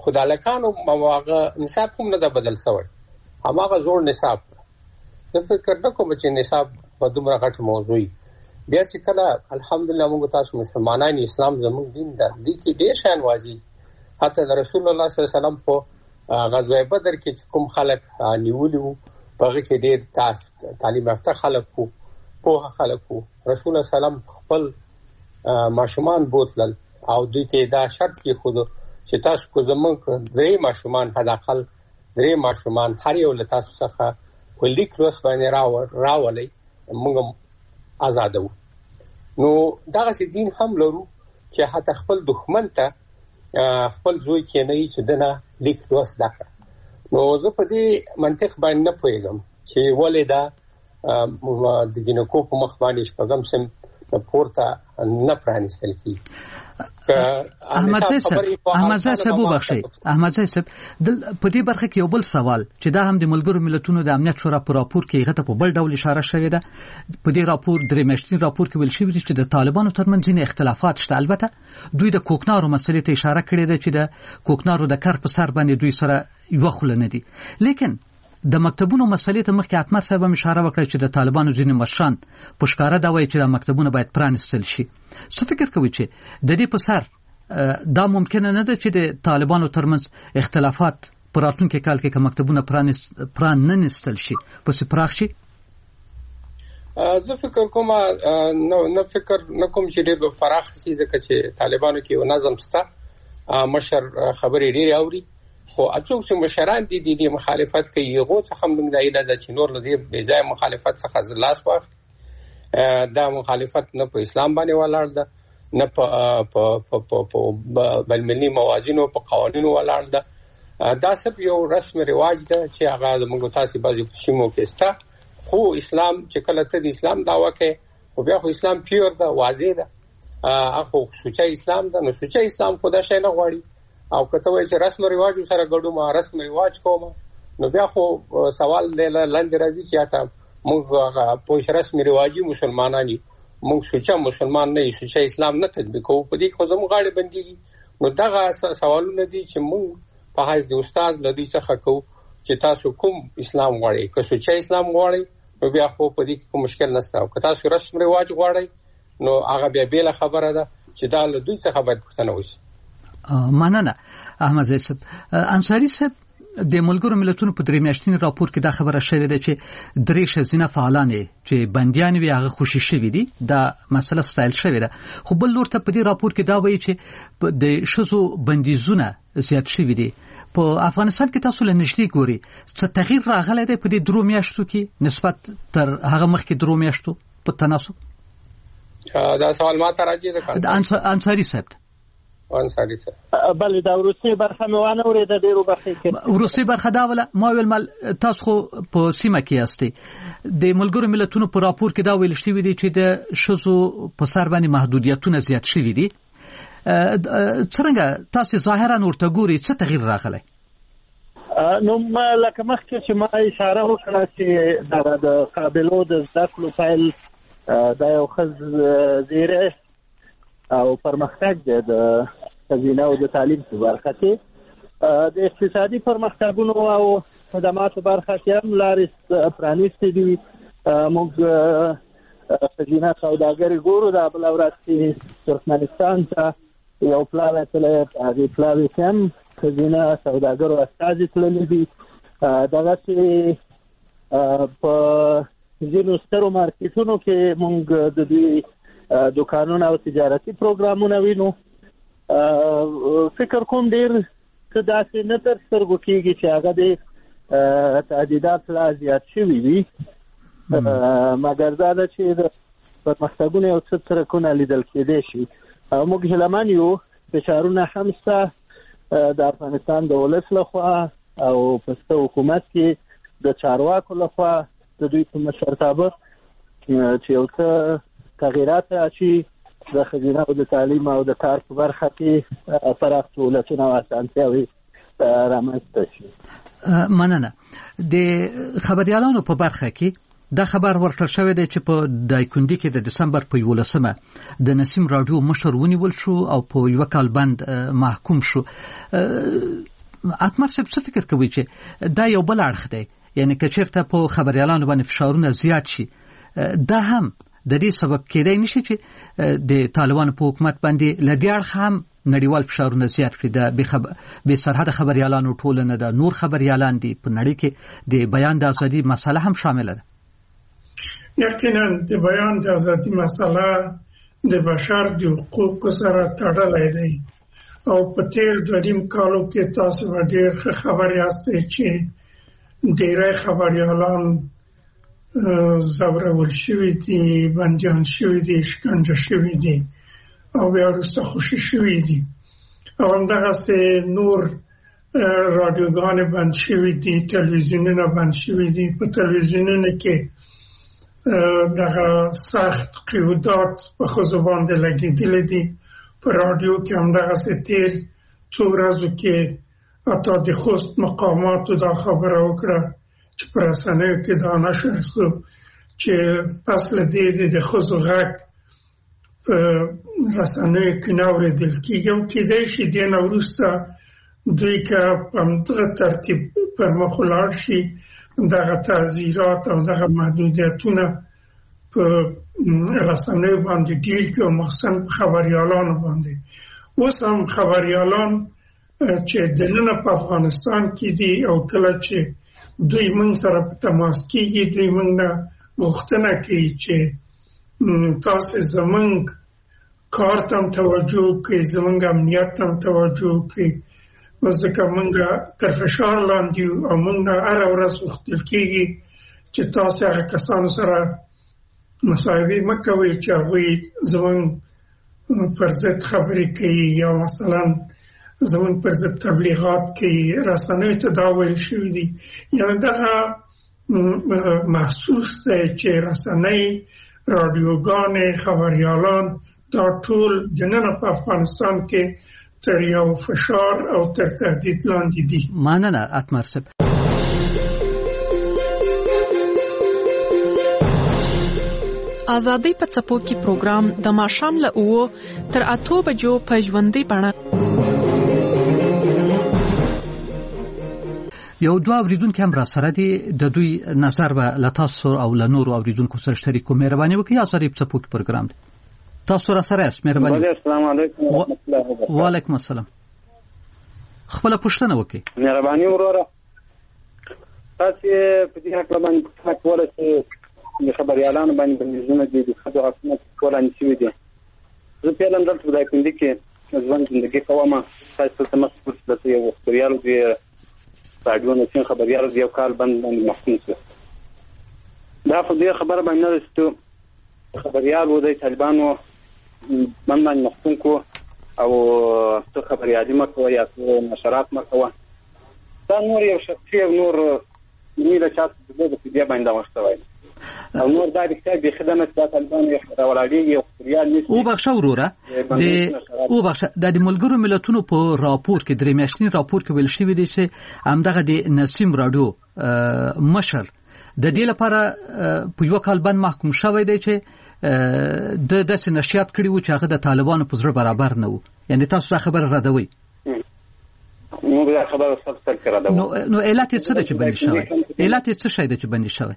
خدالکانو مواغه نصاب هم نه بدل شوی هماغه زوړ نصاب زه فکر نه کوم چې نصاب په دومره غټ موضوع بیا چې کله الحمدلله موږ تاسو مسلمانان اسلام زموږ دین د دې کې ډېر شان واجی حتی رسول الله صلی الله علیه وسلم په غزوه بدر کې کوم خلک نیولي وو هغه کې ډېر تعلیم یافته خلک وو په خلک وو رسول الله سلام خپل ماشومان بوتلل او دوی ته دا شرط کې خود چې تاسو کو زمونږ درې ماشومان حداقل درې ماشومان هر یو له تاسو څخه په لیک لوس باندې راولي موږ آزادو نو دغه دین هم لرو چې حتی خپل دښمن ته خپل زوی کې نه چې دنه لیک لوس دکړه نو زه په دې منطق باندې نه پوهیږم چې ولې دا د جنکو په مخ باندې شپږم سم پورته نه پرانیستل کی احمد صاحب وبخښئ احمد صاحب په دې برخه کې یو بل سوال چې دا هم د ملګرو ملتونو د امنیت شورا په راپور کې هغه ته په بل ډول اشاره شوې ده په دې راپور درې میاشتنی راپور کې ویل شوی دی چې د طالبانو ترمنځ ځینې اختلافات شته البته دوی د کوکنارو مسلې ته اشاره کړې ده چې د کوکنارو د کار په سر باندې دوی سره یو خل نه دي لیکن د مکتبونو مسلې ته مخکې اتمر صاحب هم اشاره وکړه چې د طالبانو ځینې مشران په ښکاره دا وایي چې د مکتبونه باید پرانیستل شي څه فکر کوي چې د دې په سر دا ممکن نه ده چې د طالبانو ترمنځ اختلافات په راتلونکي کال کې مکتبونه پرانیستل شي پس پراخ شي زه فکر کوم نه فکر نه کوم چې ډېر فراخ شي ځکه چې طالبانو کې یو نظم شته مشر خبرې ډېرې اوري خو اڅوک چې مشران دي د مخالفت کوي هغه څه هم موږ دایله د چینور لدی بې ځای مخالفت څخه لاس واخ دا مخالفت نه په اسلام باندې ولاړ ده نه په بلمنی موازینو په قوانینو ولاړ ده دا صرف یو رسم رواج ده چې هغه موږ تاسو بعضی سیمو کې ستا خو اسلام چې کله ته د اسلام داوا کوي او بیا خو اسلام پیور ده واضح ده اخو سوچا اسلام ده نو سوچا اسلام خدا شي نه غواړي او کته وایي چې رسم رواج سره ګډو ما رسم رواج کوم نو بیا خو سوال لاندې راځي چې اته موږ په رسم رواجي مسلمانانی موږ سوچا مسلمان نه سوچا اسلام نه تطبیق کوو په دې خو زموږ غاړه بنديږي نو دغه سوالونه دي چې موږ په حیث د استاد لدی څخه کوو چې تاسو کوم اسلام غواړئ که سوچا اسلام غواړئ نو بیا خو په دې کې مشکل نشته او که تاسو رسم رواج غواړئ نو هغه بیا بیل خبره ده چې دا له دوی څخه باید پوښتنه وشي مننه احمد صاحب انصاری صاحب د ملګرو ملتونو په درې میاشتنی راپور کې دا خبره شوې ده چې درې شزینه فعالان چې بنديان وي هغه خوشي شوي دي دا مسله ستایل شوې ده خو بل لور ته په دې راپور کې دا وایي چې د شزو بندیزونه زیات شوي دي په افغانستان کې تاسو له نږدې ګوري څه تغییر راغلی دی په دې درو میاشتو کې نسبت تر هغه مخکې درو میاشتو په تناسب دا سوال ما ته راځي د انصاری صاحب انصاری صاحب بله دا ورسته برخه موانه ورې د ډیرو برخه کې ورسته برخه دا ولا ما ویل مال تاسو خو په سیمه کې یاستئ د ملګرو ملتونو په راپور کې دا ویل شوی دی چې د شزو په سر باندې محدودیتونه زیات شوي دي څنګه تاسو ظاهرا ورته ګوري څه تغییر راغلی نو لکه مخکې چې ما اشاره وکړه چې د قابلو د زده کړو پیل دا یو ښه زیری او پرمختګ دی د خزینه او د تعلیم په برخه کې د اقتصادي پرمختګونو او خدماتو برخه کې هم لارې پرانیستې دي موږ خزینه سوداګري ګورو د بل ورځ کې ترکمنستان ته یو پلاوی تللی هغې پلاوی کې هم خزینه سوداګرو استازي تللي دي دغسې په ځینو سترو مارکیټونو کې موږ د دوی دوکانونه او تجارتي پروګرامونه وینو فکر کوم ډیر څه داسې نه تر سترګو کېږي چې هغه د تعدیدات لا زیات شوي وي مګر دا ده چې د پرمختګونو یو څه څرکونه لیدل کېدی شي موږ هیلهمن یو فشارونه هم شته د افغانستان د ولس لخوا او په حکومت کې د چارواکو لخوا د دوی په مشرتابه چې یو څه تغییرات راشي د خزینه او د تعلیم او د کار په برخه کې پراخ سهولتونه او اسانتیاوې رامنځته شي. مننه. د خبريالانو په برخه کې دا خبر ورکړل شوی دی چې په دایکندي کې د دسمبر په 11مه د نسیم رادیو مشر ونیول شو او په یو کال بند محکوم شو. اتمر څه فکر کوي چې دا یو بل اړخ دی، یعنی که چیرته په خبريالانو باندې فشارونه زیات شي دا هم د دې سبب کېدای نشي چې د طالبانو په حکومت باندې لدی اړخ هم نړیوال فشارونه زیات کړي. د به سرحد خبريالانو ټولنه د نور خبريالان دي په نړۍ کې د بیان د ازادي مسله هم شامل ده. یقینا د بیان د ازادي مسله د بشر د حقوقو سره تړلې ده او په تیر 2 کالو کې تاسو ډېر خبر یاستئ چې ډېری خبريالان زورول شوي دي، بندیان شوي دي، شکنجه شوي دي او بیا وروسته خوشي شوي دي. او همدغسې نور رادیوګانې بند شوي دي، تلویزیونونه بند شوي دي. په تلویزیونونو کې دغه سخت قیودات په ښځو باندې لګېدلي دي. په رادیو کې همدغسې تیر څو ورځو کې حتی د خوست مقاماتو دا خبره وکړه چې په رسنیو کې دا نشر شو چې پس له دې د ښځو غږ په رسنیو کې نه اورېدل کېږي او کېدای شي دې نه وروسته دوی که په همدغه ترتیب پر مخ ولاړ شي دغه تعزیرات او دغه محدودیتونه په رسنیو باندې ډېر کړي او مخصوصا په خبریالانو باندې. اوس هم خبریالان چې دننه په افغانستان کې دي او کله چې دوی موږ سره په تماس کېږي دوی موږ نه غوښتنه کوي چې تاسو زموږ کار ته توجه کوئ، زموږ امنیت ته توجه کوئ، ځکه موږ تر فشار لاندې یو او موږ نه هره ورځ غوښتل کېږي چې تاسو هغه کسانو سره مصاحبې مه کوئ چې هغوی زموږ پر ضد خبرې کوي یا مثلا زموږ پر ضد تبلیغات کوي. رسنیو ته دا ویل شوي دي. یعنې دغه محسوس دی چې رسنۍ، رادیوګانې، خبریالان دا ټول دننه په افغانستان کې تر یو فشار او تر تهدید لاندې دي. مننه اتمر صاحب. ازادي په څپو کې پروګرام د ماښام له 9 تر 8 بجو په ژوندۍ بڼه. یو دوه اوریدونکو هم را سره دي، د دوی نظر به لتاسو او لنور اوریدونکو سره شریکو. مهرباني وکړئ. ازادي په څپو کې پروګرام دی، تاسو را سره یاست. مهرباني. السلام علیکم ورحمۃ اللہ وبرکاتہ. وعلیکم السلام. خپل پوښتنه وکړئ. مهرباني وروره، تاسو په دې حق باندې څه کولی شئ؟ د خبريالانو باندې بندیزونه دي، د خدای حکومت ټول انشوي دي. زه پیلم دلته په دایکندي کې ځوان ژوندۍ کوم. تاسو ته مسؤل د یو خبريالو دی راډیو نشین خبريالو دی یو کال باندې محکوم شو. دا په دې خبره باندې راستو خبريالو د طالبانو باندې محکوم کو او څه خبريالي مکو یا نشرات مکو. دا نور یو شخصي نور نیله چات د دې باندې واستوي او نور دا د خدمت د طالبانو یو راوړاړي یو خبريال نشي. او بخښه وروره د ملګرو ملتونو په راپور کې درې میاشتنی راپور کې ویل شوی دی چې همدغه د نسیم راډیو مشر د دې لپاره په یو کال باندې محکوم شوی دی چې د داسې نشریات کړي وو چې هغه د طالبانو په زړه برابر نه وو. یعنی تاسو دا خبر ردوي؟ نو دا خبره څه کړه دا نو علت څه ده چې بندي شوی؟ علت څه شي ده چې بندي شوی؟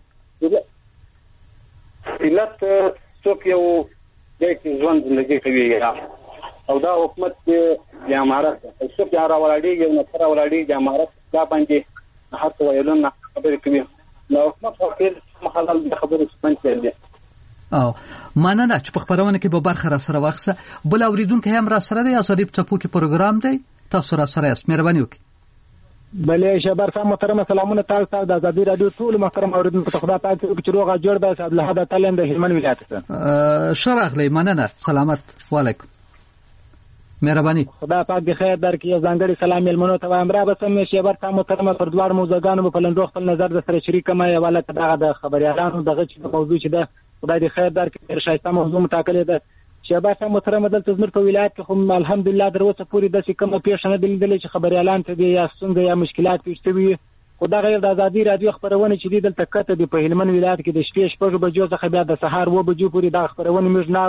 علت څوک یو د ژوند زندگی کوي او دا حکومت د امارات څوک یې راوړاړي یو نفر راوړاړي د امارات دا باندې حتی ویلونه خبرې کوي. نو حکومت خپل مخالف خبرې څنګه دي. او مننه چې په خبرونه کې به برخه را سره واخصه. بل اوریدونکو هم را سره دی. ازادي په څپو کې پروګرام دی، تاسو را سره یاست. مهرباني وکړئ. بلې شبر صاحب محترم سلامونه تاسو ته د ازادي رادیو ټول محترم اوریدونکو ته خدای پاک چې روغه جوړ به صاحب له هدا تعلیم د هلمند ولایت څخه شرغلی. مننه. سلامت. وعلیکم. مهرباني. خدای پاک د خیر درکړي. ځانګړي سلام ملمنو ته وایم. را به سم شبر صاحب محترم پر دوار موضوعګانو په لندو خپل نظر د سره شریک ما یواله دغه د خبريالانو دغه چې موضوع چې ده خدای دې خیر درکړي. شایسته موضوع متاکل ده. شباب صاحب محترم دلته زموږ په ولایت کې خو الحمدلله دروسه پوری د څه کومه پیښه نه دلیدلې چې خبريالان ته یا ستونزې یا مشکلات پیښ وي. خدای غیر د ازادي رادیو خبرونه چې دي دلته کته د په هلمند ولایت کې د شپې 6 بجو څخه بیا د سهار 2 بجو پورې د خبرونه موږ نه اورو.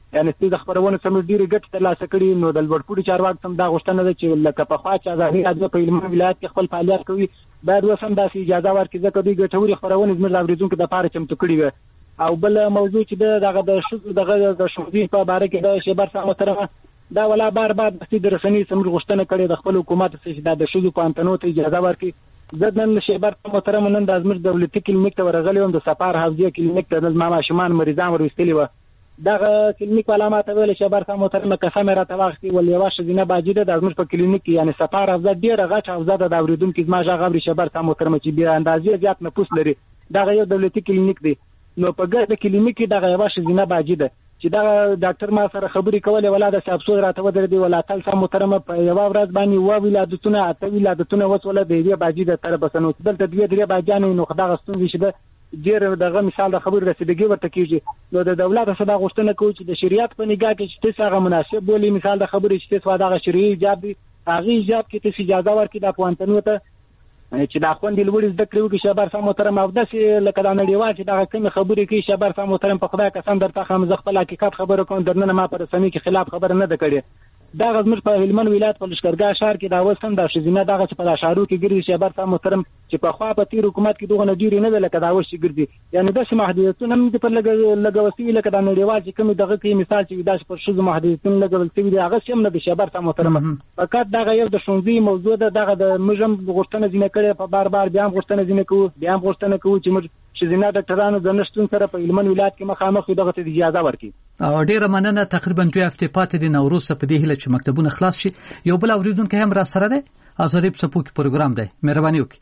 یعنی ستاسو د خبرونو سم ډیره ګټه ترلاسه کړي. نو د لوړپوړي چارواکو هم دا غوښتنه ده چې لکه پخوا چې ازادي راډیو په هلمند ولایت کې خپل فعالیت کوي باید اوس هم داسې اجازه ورکړي ځکه دوی ګټورې خبرونې زموږ د اورېدونکو دپاره چمتو کړي وي. او بل موضوع چې دغه د ښځو د ښوونځي په باره کې د شیبر صاحب محترمه دا ولا بار د رسنۍ څخه غوښتنه کړې د خپل حکومت څخه چې د ښځو پوهنتونو ته اجازه ورکړي. زه نن شیبر صاحب محترمه نن د زموږ دولتي کلینیک ته ورغلی وم، د سفار حوزې کلینیک ته د ماشومان مریضان ورستلي وو. دغه کلینیک والا ماته ویل شیبر صاحب محترمه قسم راته واخیستې ول یوه ښځینه باجي ده د زموږ په کلینیک کې، یعنی سفار حوزه ډېره غټه حوزه ده د اورېدونکي زما غږ اوري شیبر صاحب محترمه چې بې اندازې زیات نفوس لري. دغه یو دولتي کلینیک دی. نو په ګرد کلینیک کې دغه یوه ښځینه باجي ده چې دغه ډاکټر ما سره خبرې کولې ولا د افسوس راته ودرېدی ولا تل صاحب محترمه په یوه ورځ باندې 9 ولادتونه 8 ولادتونه وسوله د دې باجي د طرف بسنو دلته 2-3 باجانې. نو خدای غستون چې ده ډېر دغه مثال د خبرې رسیدګي ورته کیږي. نو د دولت څخه دا غوښتنه کوي چې د شریعت په نگاه کې چې تاسو هغه مناسب بولي، مثال د خبرې چې تاسو دغه شرعي ایجاب دي هغه ایجاب کې تاسو اجازه ورکړي د پوهنتونو ته چې دا خوندې لوړې زده کړې وکړي شیبر صاحب محترم. او داسې لکه دا نړیوال چې دغه کومې خبرې کوي شیبر صاحب محترم په خدای قسم درته ښیم زه خپل حقیقت خبره کوم، درننه ما په رسنۍ کې خلاف خبره نه ده کړې. دغه زموږ په هلمند ولایت په لښکرګاه ښار کې دا اوس هم دا ښځینه دغه چې په دا ښارو کې ګرځي شیبر صاحب محترم چې پخوا په تېر حکومت کې دغه نه ډېرې نه ده لکه دا اوس چې ګرځي. یعنې داسې محدودیتونه هم دي پر لګول سوي لکه دا نړیوال چې کومې دغه کوي مثال چې داسې پر ښځو محدودیتونه لګول سوي دي هغسې هم نه دي شیبر صاحب محترمه. فقط دغه یو د ښوونځي موضوع ده. دغه د موږ هم غوښتنه ځینې کړې په بار بار بیا هم غوښتنه ځینې کوو چې موږ ښځینه ډاکټرانو د نشتون سره په هلمند ولایت کې مخامخ دغه ته اجازه ورکړي. ډېره مننه. تقریبا 2 هفتې پاتې دي نو وروسته په دې هیله چې مکتبونه خلاص شي. یو بل اوریدونکو هم را سره دی. ازادي په سپوږ پروګرام دی. مهرباني وکړئ.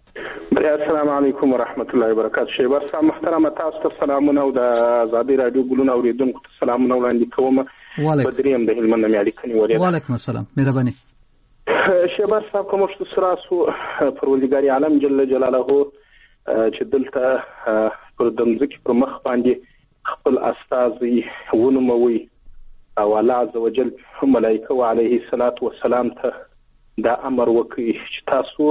السلام علیکم ورحمت الله وبرکاته. شیبر صاحب محترم تاسو ته سلامونه او د آزادي رادیو ګلونه اوریدونکو ته سلامونه وړاندې کوم. بدریم د هلمند مې اړیکه نیولې. وعلیکم السلام. مهرباني. شیبر صاحب کوم څه سراسو پروردګار عالم جل جلاله چې دلته پر دمځکه پر مخ باندې خپل استازي ونوموي او الله عز وجل ملائکه علیه الصلاۃ والسلام ته دا امر وکړي چې تاسو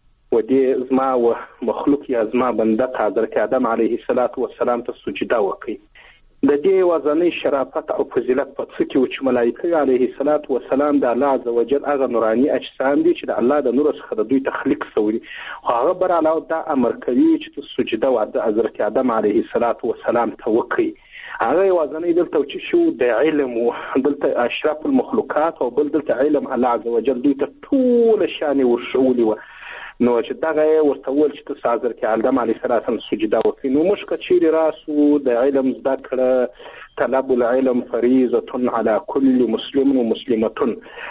ودې زما او مخلوق یا زما بنده حضرت آدم علیه الصلاۃ والسلام ته سجده وکړي. د دې وزنی شرافت او فضیلت په څه کې چې ملائکه علیه الصلاۃ والسلام د الله عز وجل هغه نوراني اجسام دي چې د الله د نور څخه د دوی تخلیق شوی هغه بر علاوه دا امر کوي چې سجده د حضرت آدم علیه الصلاۃ والسلام ته وکړي. هغه وزنی دلته چې شو د علم او دلته اشرف المخلوقات او بل دلته علم الله عز وجل دوی ته ټول شان ورشولي و. نو چې دغه ورته ول چې تاسو حضرت آدم علیه السلام سجده وکړي. نو موږ کچېری راسو د علم زده کړه طلب العلم فریضه على كل مسلم ومسلمه.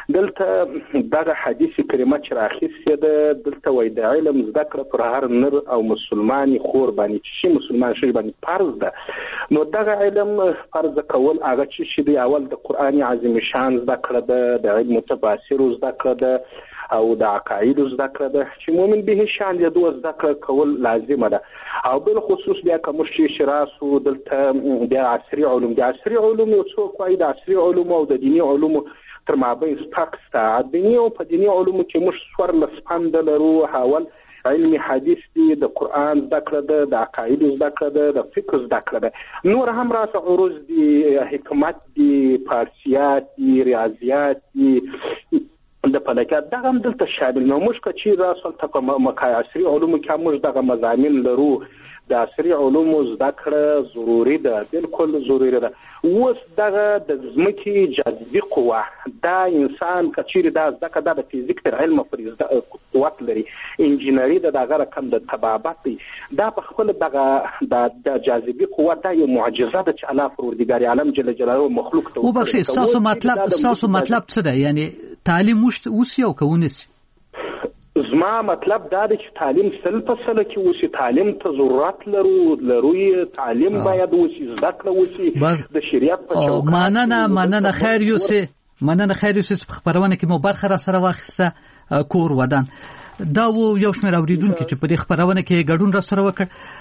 دلته دغه حدیث کریمه چې راخیسته ده دلته وای د علم زده کړه پر هر نر او مسلمانی خور باندې چې مسلمان شي باندې فرض ده. نو دغه علم فرض کول هغه چې دی اول د قران عظیم شان زده کړه ده، د علم متفاسر زده کړه ده او د عقاید زده کړه ده چې مؤمن به شان د دوه زده کړه کول لازم ده. او بل خصوص بیا کوم چې راسو دلته د عصري علوم یو څو کوي د عصري علوم او د دینی علوم تر مابین فرق شته. دینی او په دینی علوم کې موږ څوار لسپند لرو حوال علم حدیث دی، د قرآن زده کړه ده، د عقاید زده کړه ده، د فقه زده کړه ده. نور هم راته عروض دي، حکمت دي، فارسیات دي، ریاضیات دي، د فلکیات دغه هم دلته شامل. نو موږ چې راسل ته په عصري علومو کې موږ دغه مضامین لرو. د عصري علومو زده کړه ضروري ده، بالکل ضروري ده. اوس دغه د ځمکې جاذبي قوه دا انسان کچېرې دا زده کړه د فزیک تر علم پورې قوت لري، انجینري د دغه رقم د طبابت دی. دا په خپل دغه د جاذبي قوه دا یو معجزه ده چې الله پروردګار عالم جل جلاله مخلوق ته وبخښي. تاسو مطلب څه ده؟ یعنی تعلیم وشي او کونسي؟ زما مطلب دا دی چې تعلیم 100% کې وشي. تعلیم ته ضرورت لرو تعلیم باید وشي، زده کړه وشي د شریعت په چوکاټ. مننه خیر یوسف په خبرونه کې مو برخه را سره واخیسته کور ودان. دا یو شمېر اوریدونکو چې په دې خبرونه کې ګډون را سره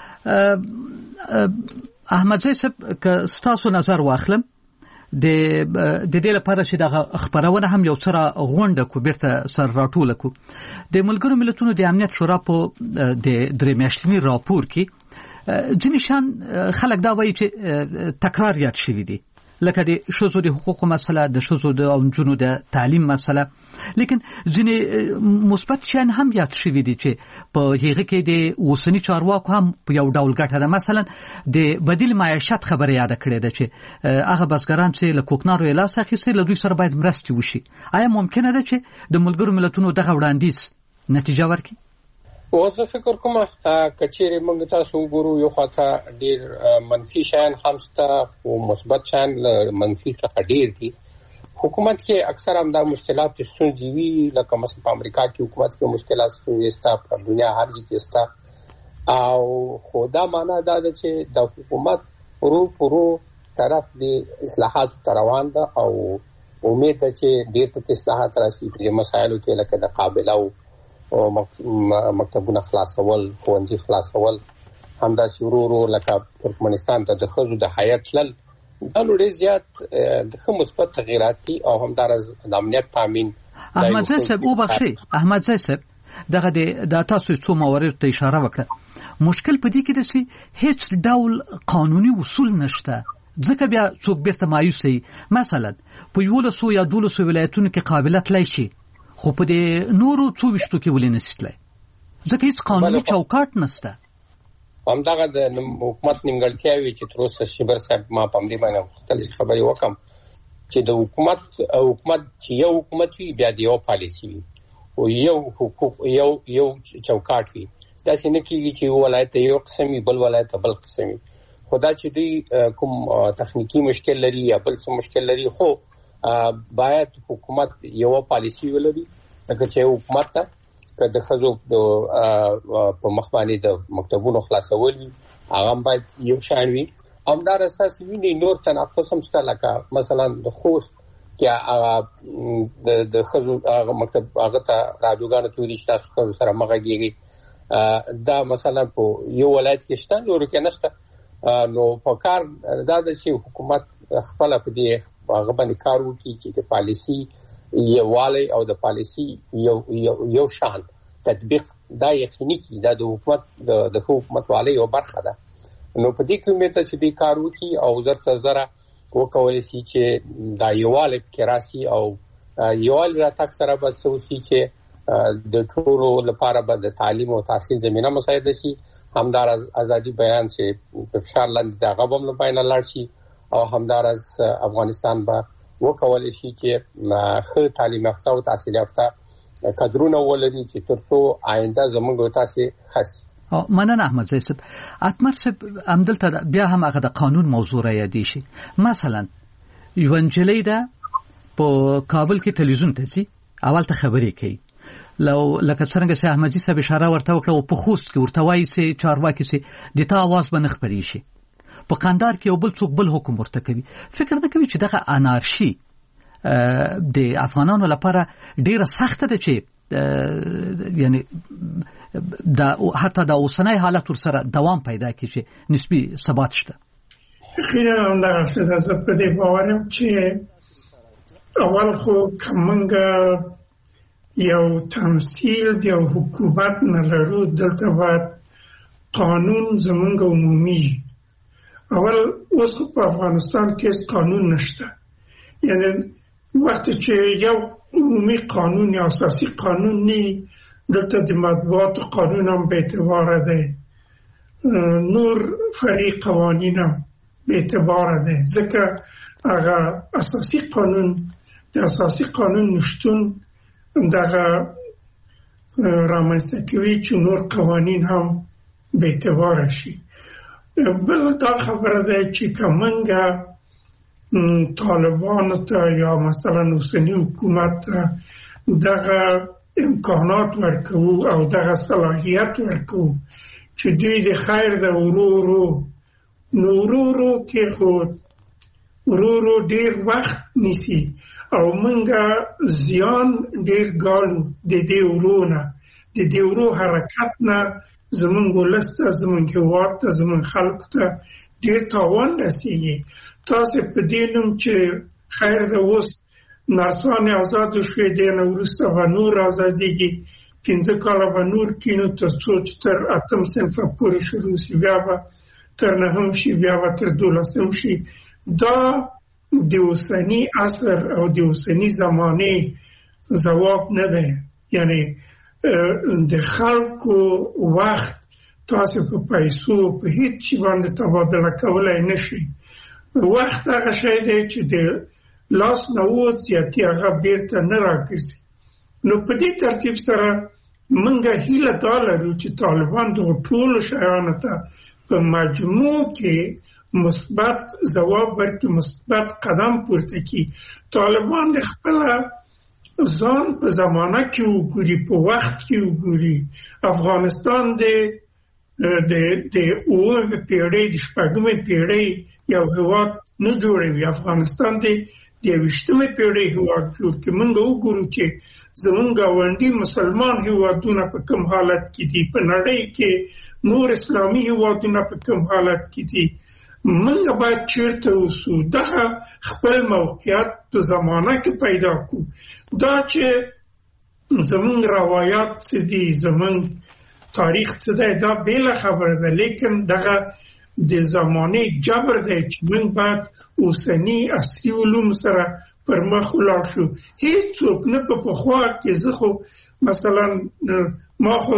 وکړ. احمد زئی صاحب که ستاسو نظر واخلم د دې لپاره چې دا خبرونه هم یو څره غونډه کو بیرته سر راټول کو. د ملګرو ملتونو د امنیت شورا په د درې میاشتنی راپور کې ځینې شان خلک دا وایي چې تکرار یاد شوی دی لکه د ښځو د حقوقو مسله، د ښځو او نجونو د تعلیم مسله، لیکن ځینې مثبت شیان هم یاد شوي دي چې په هغه کې د اوسنی چارواکو هم په یو ډول ګټه ده. مثلا د بدیل معیشت خبره یاد کړې ده چې هغه بزګران چې له کوکنارو لاس اخیستي له دوی سره باید مرستې وشي. آیا ممکنه ده چې د ملګرو ملتونو دغه وړاندیز نتیجه ورکړي؟ اوس فکر کوم کچېره موږ تاسو وګورو یو خاطر ډیر منفي شیان هم شته او مثبت شیان منفي څخه ډیر دي. حکومت کې اکثر هم دا مشکلات ستونزې وي، لکه مثلا په امریکا کې حکومت کې مشکلات ستونزې شته، په دنیا هر ځای کې شته، او خدا معنا دا ده چې د حکومت ورو طرف د اصلاحات روان ده او امید ده چې ډیر په اصلاحات راشي په مسایلو کې، لکه د قابله او مکتبونه خلاصول، ښوونځي خلاصول، همداسې ورو لکه ترکمنستان ته د ښځو د حیات لل دا ډېر زیات د مثبت تغیرات دي او همدارس د امنیت تامین. احمد صاحب وبخښئ، احمد صاحب دغه د تاسو څو موارد ته اشاره وکړه. مشکل په دې کې ده چې هیڅ ډول قانوني اصول نشته، ځکه بیا څوک بیرته مایوس وي. مثلا په 11 یا 12 ولایتونو کې قابله تلای شي، خو په دې نورو 24 کې ولې نشي تلای؟ ځکه هیڅ قانوني چوکاټ نشته. همدغه د حکومت نیمګړتیاوي چې تر اوسه شیبر صاحب ما په دې باندې تل خبرې وکم چې د حکومت چې یو حکومت وي بیا د یو پالیسی وي او یو حقوق یو چوکاټ وي. دا څنګه کیږي چې ولایت یو قسم وي بل ولایت بل قسم وي. خدا چې دوی کوم تخنیکی مشکل لري یا بل څه مشکل لري، خو باید حکومت یو پالیسی ولري. لکه چې حکومت ته که د ښځو په مخ باندې د مکتبونو خلاصول وي، هغه باید یو شان وي. همدارس تاسو وینئ نور تناقض هم شته، لکه مثلا د خوست کې د ښځو هغه مکتب هغه ته راډیوګانو ته ویلي چې تاسو ښځو سره مه غږیږئ. دا مثلا په یو ولایت کې شته، نورو کې نشته. نو په کار دا ده چې حکومت خپله په دې هغه باندې کار وکړي چې د پالیسي یووالی او د پالیسی یو شان تطبیق دا یقیني کړي. دا د حکومت د حکومت والی یو برخه ده. نو په دې کې امید چې دې کار وکړي او زره وکولای شي چې دا یووالی پکې راشي او یووالی راتګ سره به څه وشي چې د ټولو لپاره به د تعلیم او تحصیل زمینه مساعده شي. همداراز ازادي بیان چې په فشار لاندې د هغه هم له بینه لاړ شي او همداراز افغانستان به وکولای شي چې ښه تعلیم یافته او تحصیل یافته کادرونه ولري چې ترڅو آینده زموږ تاسو خاص. مننه احمد صاحب. اتمر صاحب همدلته بیا هم هغه د قانون موضوع را یادې شي. مثلا یو نجلۍ ده په کابل کې تلویزیون ته ځي، اول ته خبرې کوي، لکه څنګه چې احمدي صاحب اشاره ورته وکړه او په خوست کې ورته وایي چې چارواکي چې د تا आवाज به نه خپرې شي. په قندار کې یو بل څوک بل حکم ورته کوي. فکر نه کوي چې دغه انارشي د افغانانو لپاره ډیره سخته ده چې یعنی دا حتی د اوسنۍ حالت ور سره دوام پیدا کړي چې نسبی ثبات شته. خیره همدغه څه ده. زه په دې باورم چې اول خو کومنګ یو تمثیل د یو حکومت نه لرو، دلته باید قانون زمونږ عمومي. اول اوس په افغانستان کې قانون نشته، یعنی وقتی چې یو عمومي قانون یا اساسي قانون نی، دلته د مطبوعات قانون هم به اعتبار ده، نور فرعي قوانین هم به اعتبار ده. ځکه هغه اساسي قانون د اساسي قانون نشتون دغه رامنځته کوي چې نور قوانین هم به اعتبار شي. بل دا خبره ده چې کومنګ طالبان ته یا مثلا اوسنی حکومت دغه امکانات ورکو او دغه صلاحیت ورکو چې دوی د خیر د ورورو کې خود ورورو ډیر وخت نیسی او منګه زیان ډیر ګالو د دې ورونه د دې ورو حرکت نه زمونږ ولسته زمونږ هیواد ته زمونږ خلکو ته ډیر تاوان رسیږي. تاسو په دې نوم چې خیر د اوس نرسان آزاد شوې دي، نو وروسته به نور ازادېږي، 15 کاله به نور کینو تر څو چې تر 8 صنفه پورې شروع شي، بیا به تر 9 شي، بیا به تر 12 شي. دا د اوسنی عصر او د اوسنی زمانه ځواب نه دی. یعنی د خلکو وخت تاسو په پیسو په هیڅ شي باندې تبادله کولای نشئ. وخت هغه شی دی چې د لاس نه وځي هغه بیرته نه راګرځي. نو په دې ترتیب سره منګه هیله دا لرو چې طالبان د ټولو شیانو ته په مجموع کې مثبت ځواب ورکړي، مثبت قدم پورته کړي. طالبان د خپل ځان په زمانه کې وګوري، په وخت کې وګوري. افغانستان د اوومې پیړۍ د شپږمې پیړۍ یو هېواد نه جوړوي. افغانستان د 20مې پیړۍ هېواد جوړ کړي. موږ وګورو چې زموږ ګاونډي مسلمان هېوادونه په کوم حالت کې دي، په نړۍ کې نور اسلامي هېوادونه په کوم حالت کې دي. موږ باید چیرته اوسو، دغه خپل موقعیت په زمانه کې پیدا کړو. دا چې زموږ روایات څه دي، زموږ تاریخ څه دی، دا بېله خبره ده، لیکن دغه د زمانه جبر دی چې موږ باید اوسني عصري علوم سره پر مخ ولاړ شو. هیڅوک نه په پخوا کې زه خو مثلا ما خو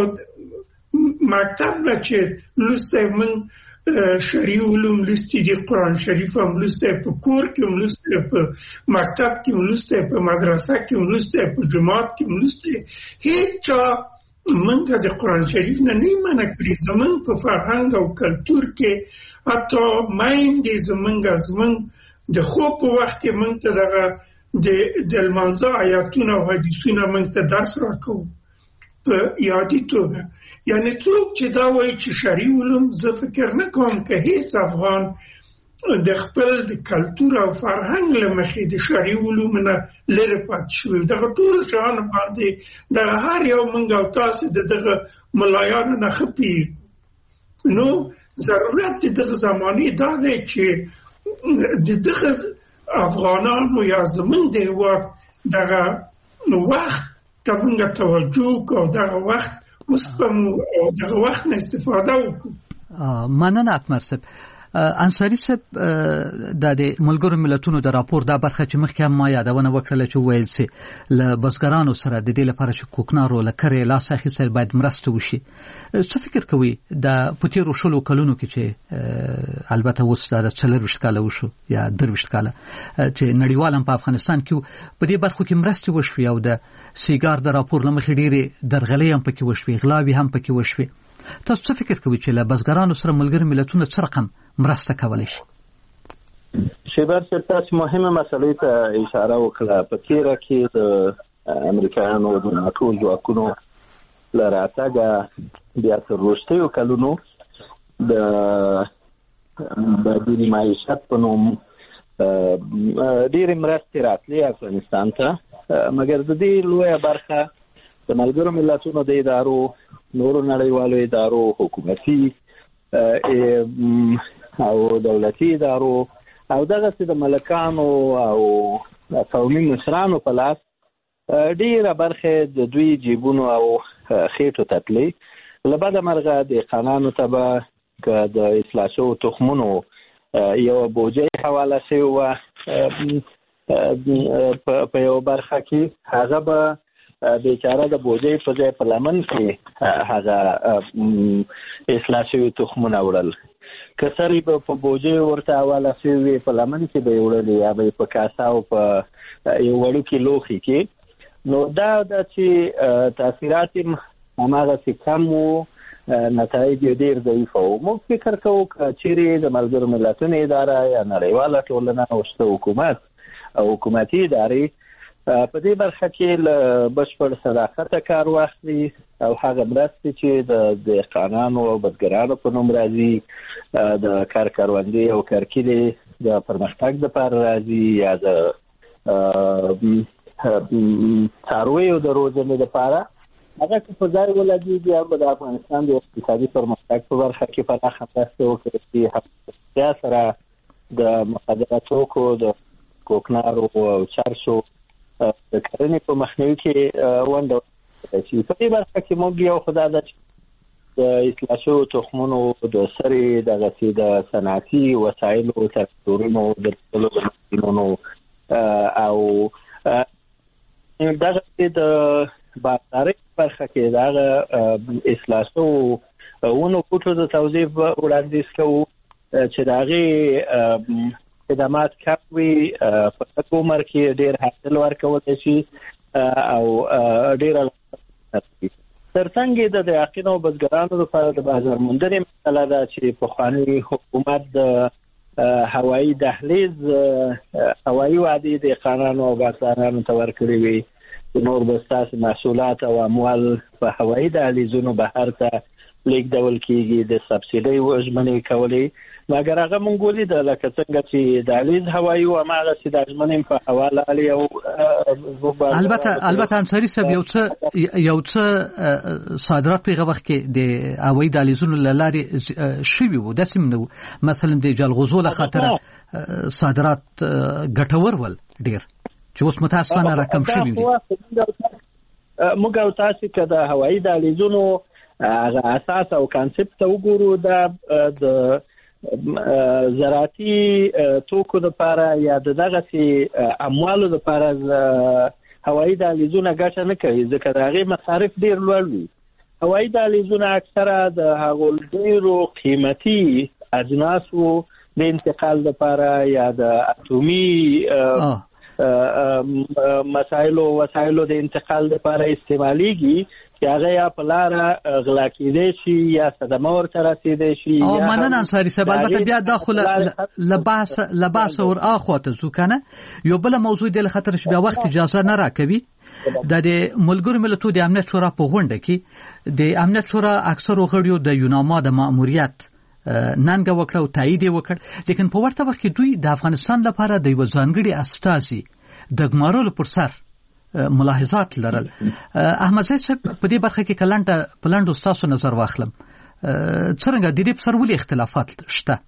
مکتب نه چې لوستی موږ شرعي علوم لوستي دي، قرآن شریف هم لوستی، په کور کې هم لوستی، په مکتب کې هم لوستی، په مدرسه کې هم لوستی، په جماعت کې هم لوستی. هیچا منګه د قرآن شریف نه منع کړي. زمونږ په فرهنګ او کلتور کې حتی میندې زمونږ د خوب په وخت کې موږ ته دغه د لمانځه آیاتونه او حدیثونه موږ ته درس راکوو په یادي توګه. یعنی څوک چې دا وایي چې شرعي علوم، زه فکر نه کوم که هیڅ افغان د خپل د کلتور او فرهنګ له مخې د شرعي علومو نه لرې پاتې شوی. دغه ټولو شیانو باندې دغه هر یو موږ او تاسې د دغه ملایانو نه ښه پوهېږو. نو ضرورت د دغه زمانې دا دی چې د دغه افغانانو یا زموږ د هېواد دغه وخت ته موږ توجه وکړو، دغه وخت وسپمو او دغه وخت نه استفاده وکړو. مننه اتمر صاحب. انصاري صاحب، د ملګرو ملتونو د راپور دا برخه چې مخکې هم ما یادونه وکړله چې ویل چې له بزګرانو سره د دې لپاره چې کوکنارو له کرې لاس اخیستل باید مرسته وشي. څه فکر کوي د په تېرو 20 کلونو کې چې البته اوس دا 24 کاله وشو یا 23 کاله چې نړیوال هم په افغانستان کې په دې برخو کې مرسته وشوي او د سیګار د راپور له مخې ډېرې درغلۍ هم پکې وشوي، غلاوې هم پکې وشوي. تاسو څه فکر کوئ چې له بزګرانو سره ملګري ملتونه څه رقم مرسته کولی شي؟ شیبر صاحب، تاسو مهمه مسلې ته اشاره وکړه. په تېره کې د امریکایانو د ناټو ځواکونو له راتګه بیا تر وروستیو کلونو د بدیل معیشت په نوم ډېرې مرستې راتلې افغانستان ته، مګر د دې لویه برخه د ملګرو ملتونو د ادارو، نورو نړیوالو ادارو، حکومتي او دولتي ادارو او دغسې د ملکانو او قومي مشرانو په لاس ډېره برخه د دوی جیبونو او خېټو ته تللې. له بده مرغه دهقانانو ته به که د اصلاح شوو تخمونو یوه بوجۍ حواله شوې وه په یوه برخه کې، هغه به بیچاره د بوجۍ په ځای په لمن کې هغه اصلاح شوي تخمونه وړل. که سرې به په بوجۍ ورته حواله شوي وي، په لمن کې به یې وړلې یا به یې په کاسه او په یو وړوکي لوښي کې. نو دا ده چې تاثیرات یې هماغسې کم وو، نتایج یې ډېر ضعیفه وو. موږ فکر کوو که چیرې د ملګرو ملتونو اداره یا نړیواله ټولنه او شته حکومت او حکومتي ادارې په دې برخه کې له بشپړ صداقته کار واخلي او هغه مرستې چې د دهقانانو او بزګرانو په نوم راځي، د کروندې او کرکیلې د پرمختګ لپاره راځي یا د څارویو د روزنې لپاره، هغه که په ځای ولګېږي او د افغانستان د اقتصادي پرمختګ په برخه کې پراخه مرستې وکړي چې بیا سره د مخدره توکو، د کوکنارو او چرسو د کرنې په مخنیوي کې ونډه واخیستلی شي. په دې برخه کې موږ یو خو دا ده چې د اصلاح شوو تخمونو د سرې دغه چې د صنعتي وسایلو تراکتورونو درلودلو ماشینونو او دغه د بازاري برخه کې دغه اصلاح شوو ونو کوټو د توظیف وړاندیز کوو چې دغه خدمات کوي په عمر کې ډېر حاصل ورکول شي او ډېر ترڅنګ د یقین او بزګرانو لپاره د بازار موندنې مسله ده چې په خواني حکومت د هوایي دهلیز هوایي وعدې د قانون او بازارانو ته ورکړي وي نور بستاس محصولات او اموال په هوایي دهلیزونو بهر ته لیږدول کیږي د سبسیډي وژمنې کولې مګر هغه مونږ ولید لکه څنګه چې دهلیز هوایي او هغه چې د ژمنې په حواله علي او البته انصاری صاحب یو څه صادرات په وخت کې د هوایي دهلیزونو لارې شوي وو د سیمنو مثلا د جلغوزو له خاطر صادرات ګټور ول ډیر چې اوس متاسفانه رقم شوي دي موږ او تاسو کې د هوایي دهلیزونو هغه اساس او کانسپټ ته وګورو د زراعتي توکو لپاره یا دغه سي اموالو لپاره هوایي دهلیزونه ګټه نه کوي ځکه دغه مصارف ډیر لوړ وي هوایي دهلیزونه اکثره د هغو ډیرو قیمتي اجناسو د انتقال لپاره یا د اټومي وسایلو د انتقال لپاره استعماليږي چې هغه یا په لار غلا کېدې شي یا صدمه ورته رسېدې شي او مننه انصاری صاحب البته بیا داخله لباس اور اخواته ځکه یو بل موضوع د خطر شبه وخت اجازه نه راکوي د ملګرو ملتونو د امنیت شورا په غونډه کې د امنیت شورا اکثر غړیو د یوناما د مأموریت ننګ وکړ او تایید وکړ لیکن په ورته وخت کې دوی د افغانستان لپاره د یو ځانګړي استازي د ګمارلو پر سر ملاحظات لرل احمد زید صاحب په دې برخه کې کلند استادو نظر واخلم څنګه د دې په سر ولې اختلافات شته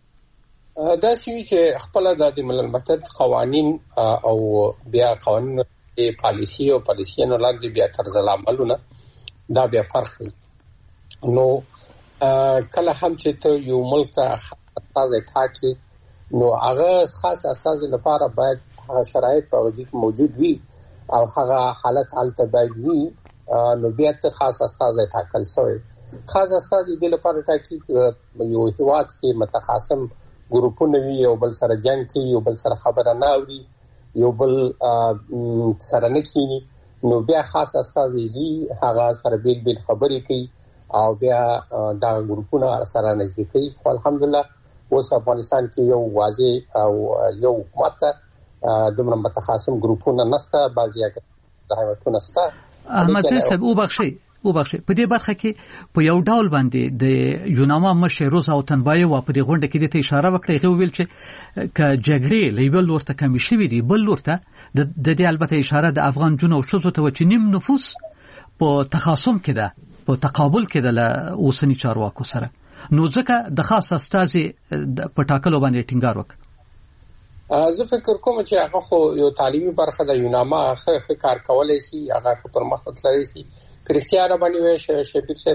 دا چې خپل د ملل متحد قوانين او بیا قوانين د پالیسي او پالیسيانو لاندې بیا طرز العملونه دا بیا فرق نو کله هم چې ته یو ملک ته استازي ټاکي نو هغه خاص استازي لپاره باید هغه شرایط په وجود موجود وي او هغه حالت حالت باید وي نو بیا ته خاص استازي ټاکل شوی خاص استازي د لپاره ټاکي یو هیواد کې متخاصم ګروپونه وي او بل سره جنگ کوي یو بل سره خبره نه اوري یو بل سره نه کینی نو بیا خاص استازي زی هغه سره بیل خبرې کوي او بیا دا ګروپونه سره نږدې کوي خو الحمدلله اوس افغانستان کې یو واضح او یو حکومت دومره متخاصم ګروپونه نسته بعضی د حیواناتو نسته احمد صاحب وبخشي په دې برخه کې په یو ډول باندې د یوناما مشر روزا او تنبایو په دې غونډه کې د اشاره وکړه غو ویل چې ک جګړې لیبل ورته کمی شوی دی بل ورته د دې البته اشاره د افغان جنو او شذو ته چې نیم نفوس په تخاصم کې ده په تقابل کې ده اوسنی چارواکو سره نو ځکه د خاص استازي په ټاکلو باندې ټینګار وکړ زه فکر کوم چې هغه خو یو تعلیمي برخه د یوناما ښه کار کولای شي هغه پر مخ تللی شي کرختیا را باندې وې شبیر صاحب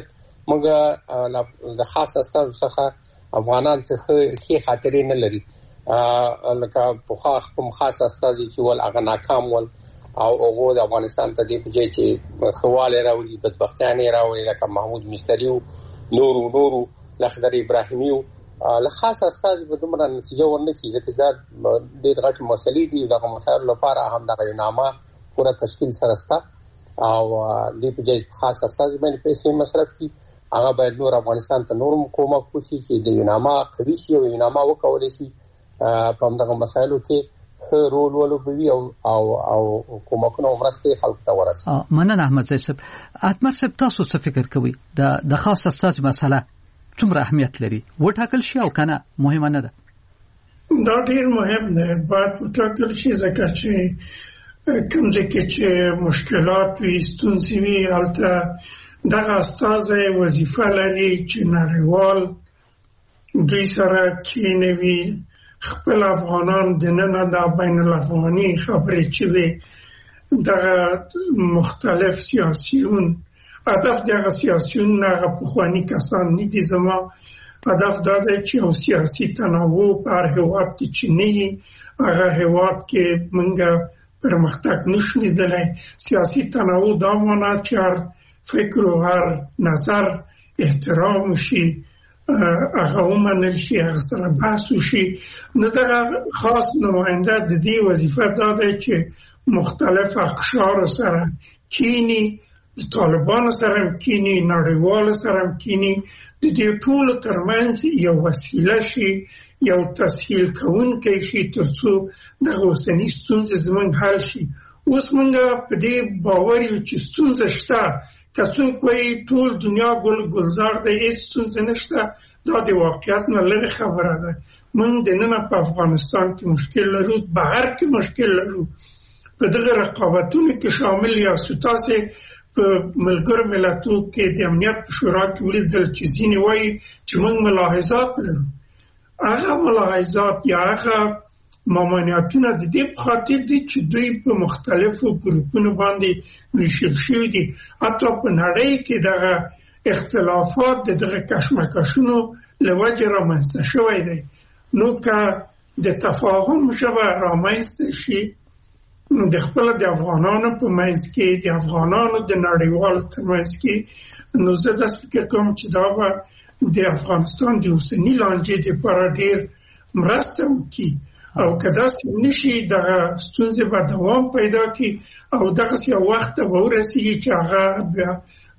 موږ د خاص استاذ څخه افغانان څخه کې خاطرې نه لري لکه په خاص استاذ چې ول هغه ناکام ول او هغه د افغانستان ته دی چې خواله راوړي بدبختیانه راوړي لکه محمود مستریو نورو لخدر ابراهیمیو له خاص استاذ په دومره نتیجه ورنکړي ځکه دا د غټ مسلې دي دغه مسایل لپاره هم د یوناما پوره تشکیل سره ستا او د په خاص استاذ باندې پیسې مصرف کی هغه باید نور افغانستان ته نورم کومک وشي چې د یوناما قوي شي او یوناما وکولای شي په دغه مسایلو کې رول ولوبوي او کومکونه مرسته خلک ته ورسوي مننه احمد زید صاحب اتمر صاحب تاسو څه فکر کوئ د خاص استاذ مسله څومره اهمیت لري وټاکل شي او کنه مهمه نه ده دا ډیر مهم ده باید وټاکل شي ځکه چې کوم ځکه چې مشکلات وي ستونزې وي هلته دغه استازي وظیفه لري چې نړیوال دوی سره کینوي خپل افغانان د نن د بین الافغاني خبرې چې وي دغه مختلف سیاسيون هدف د سیاسيون نه پخوانی کسان نه دي. زما هدف دا دی چې یو سیاسي تنوع پر هیواد کې چینی هغه هیواد کې منګه پرمختګ نشو لیدلای. سیاسي تنوع دا معنی چې هر فکر او هر نظر احترام شي، هغه ومنل شي، هغه سره بحث وشي. نو دا خاص نماینده د دې وظیفه دا دی چې مختلف اقشار سره کینی، طالبان سره کینی، نړیوال سره کینی، د دې ټول ترمنځ یو وسیله شي، یو تسهیل کوونکی شي ترڅو د اوسنۍ ستونزې زموږ حل شي. اوس موږ په دې باور یو چې ستونزه شته، که څوک وایي ټول دنیا ګلزار دی هیڅ ستونزه نشته، دا د واقعیت نه لرې خبره ده. موږ دننه په افغانستان کې مشکل لرو، بهر کې مشکل لرو، په دغه رقابتونو کې شامل یاستو. تاسې په ملګرو ملتونو کې د امنیت په شورا کې ولیدل چې ځینې وایي چې موږ ملاحظات لرو. هغه ملاحظات یا هغه ممانعتونه د دې په خاطر دي چې دوی په مختلفو ګروپونو باندې ویشل شوي دي. حتی په نړۍ کې دغه اختلافات د دغه کشمکشونو له وجې رامنځته شوی دی. نو که د تفاهم ژبه رامنځته شي، نو د خپل د افغانانو په منځ کې، د افغانانو د نړیوالو ترمنځ کې، نو زه داسې فکر کوم چې دا به د افغانستان د اوسني لانجې لپاره ډېر مرسته وکړي. او که داسې نشي دغه ستونزې به دوام پیدا کړي او دغسې یو وخت ته به ورسېږي چې هغه بیا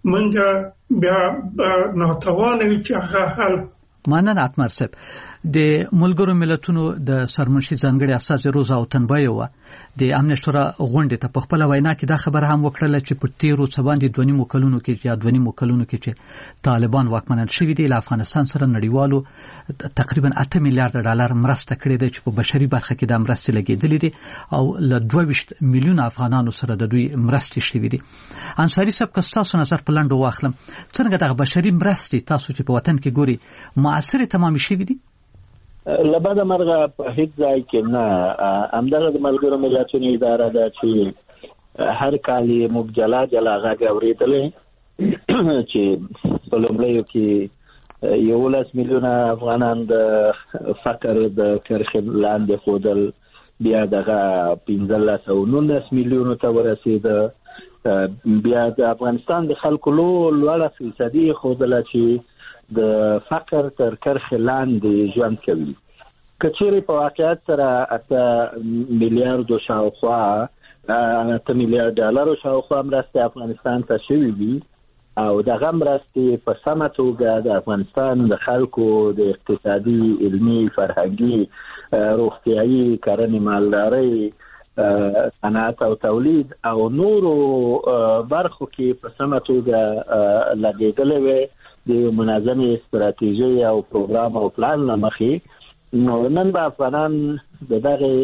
موږ بیا ناتوانه وي چې هغه حل. مننه اتمر صاحب. د ملګرو ملتونو د سرمنشي ځانګړي استازي روزا اوتنبایوه د امنیت شورا غونډې ته په خپل وینا کې دا خبره هم وکړه چې په تیرو څه باندې 2.5 کلونو کې یا 2.5 کلونو کې چې طالبان واکمنان شوي دي، له افغانستان سره نړیوالو تقریبا 8 میلیارډ ډالر مرسته کړې ده چې په بشري برخه کې د مرستې لګېدلې دي او له 22 میلیون افغانانو سره د دوی مرستې شوي دي. انصاری صاحب که تاسو نظر په لاندې واخلم، څنګه دغه بشري مرستې تاسو چې په وطن کې ګوري معاصره تمام شوي دي؟ لبدا مرغه په هیڅ ځای کې نه. همدغه د ملګرو ملتونو اداره ده چې هر کال موږ جلا غږ اورېدلې چې په لومړیو کې 11 میلیونه افغانان د فقر د کرښې لاندې ښودل، بیا دغه 15 میلیونو ته ورسېده، بیا د افغانستان د خلکو لوړه فیصدي ښودله چې د فقر تر کرښې لاندې ژوند کوي. که چیرې په واقعیت سره 8 میلیارډو شاوخوا 8 میلیارډ ډالرو شاوخوا مرستې افغانستان ته شوي وي او دغه مرستې په سمه توګه د افغانستان د خلکو د اقتصادي، علمي، فرهنګي، روغتیایي، کرنې، مالدارۍ، صنعت او تولید او نورو برخو کې په سمه توګه لګېدلې وي د منظمې استراتیژي او پروګرام او پلان لمخې. نو نن به افغانان د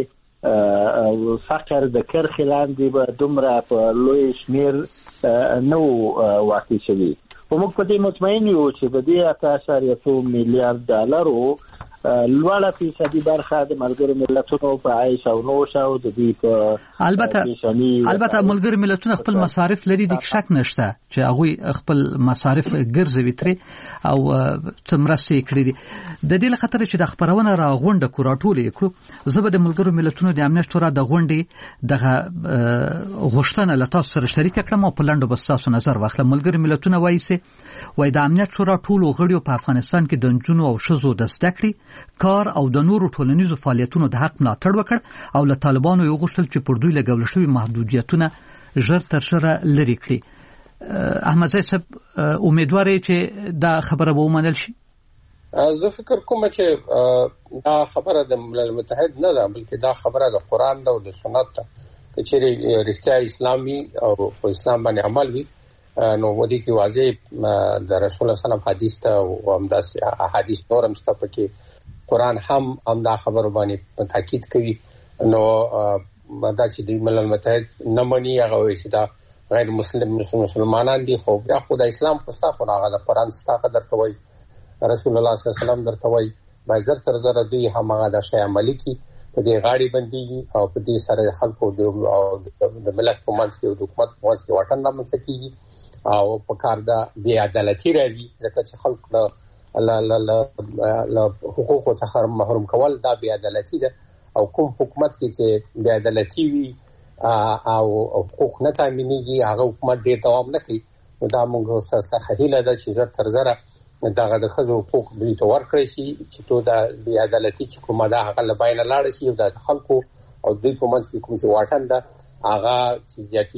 دغه فقر د کرښې لاندې به دومره په لوی شمیر نه واقع شوي. خو موږ په دې مطمئن یو چې په دې 8.2 میلیارډ ډالرو لوړه فیصدي برخه د ملګرو ملتونو په عیش او نوش او د دې په البته ملګرو ملتونو خپل مصارف لري، د شک نشته چې هغه خپل مصارف ګرځوي ترې او څمرسته کړی دي. د دې لخطر چې د خبرونه را غونډه کوراټولې کړو، زه به د ملګرو ملتونو د امنیت شورا د غونډې دغه غوښتنه له تاسو سره شریک کړم او په لاندې بس تاسو نظر واخلم. ملګرو ملتونو وایي د امنیت شورا ټولو غړیو په افغانستان کې د نجونو او ښځو د زده کړې، کار او د نورو ټولنیزو فعالیتونو د حق ملاتړ وکړ او له طالبانو یو غوښتل چې پر دوی لګول شوي محدودیتونه ژر تر ژره لرې کړي. احمد صاحب امیدوار یم چې دا خبره به ومنل شي. زه فکر کوم چې دا خبره د ملل متحد نه ده، بلکې دا خبره د قرآن ده او د سنت ده. که چیرې رښتیا اسلامي او په اسلام باندې عمل وي، نو ودی کې واضح د رسول الله صلی الله علیه وسلم حدیث ته او همداسې احادیث نور هم شته، پکې قرآن هم دا خبر باندې تاکید کوي. نو دا چې د ملل متحد نه مني، هغه وایي چې دا غیر مسلمانان دي، خو بیا خو د اسلام پستا خو هغه د قرآن ستا درته وایي، رسول الله صلی الله علیه وسلم درته وایي، باید زر تر زره دوی هم هغه د شی عملي کړي، په دې غاړې بندېږي او په دې سره خلکو د ملت په منځ کې او د حکومت په منځ کې واټن رامنځته کېږي او په کار د بې عدالتي راځي ځکه چې خلک له حقوقو څخه محروم کول دا بې عدالتي ده او کوم حکومت کې چې بې عدالتي وي او حقوق نه تامینېږي هغه حکومت ډېر دوام نه کوي نو دا موږ څخه هیله ده چې زر تر زره دغه د ښځو حقوق دوی ته ورکړی شي چې تو د بې عدالتي چې کومه ده هغه له بینه لاړه شي او د خلکو او دوی په منځ کې کوم چې واټن ده هغه چې زیاتې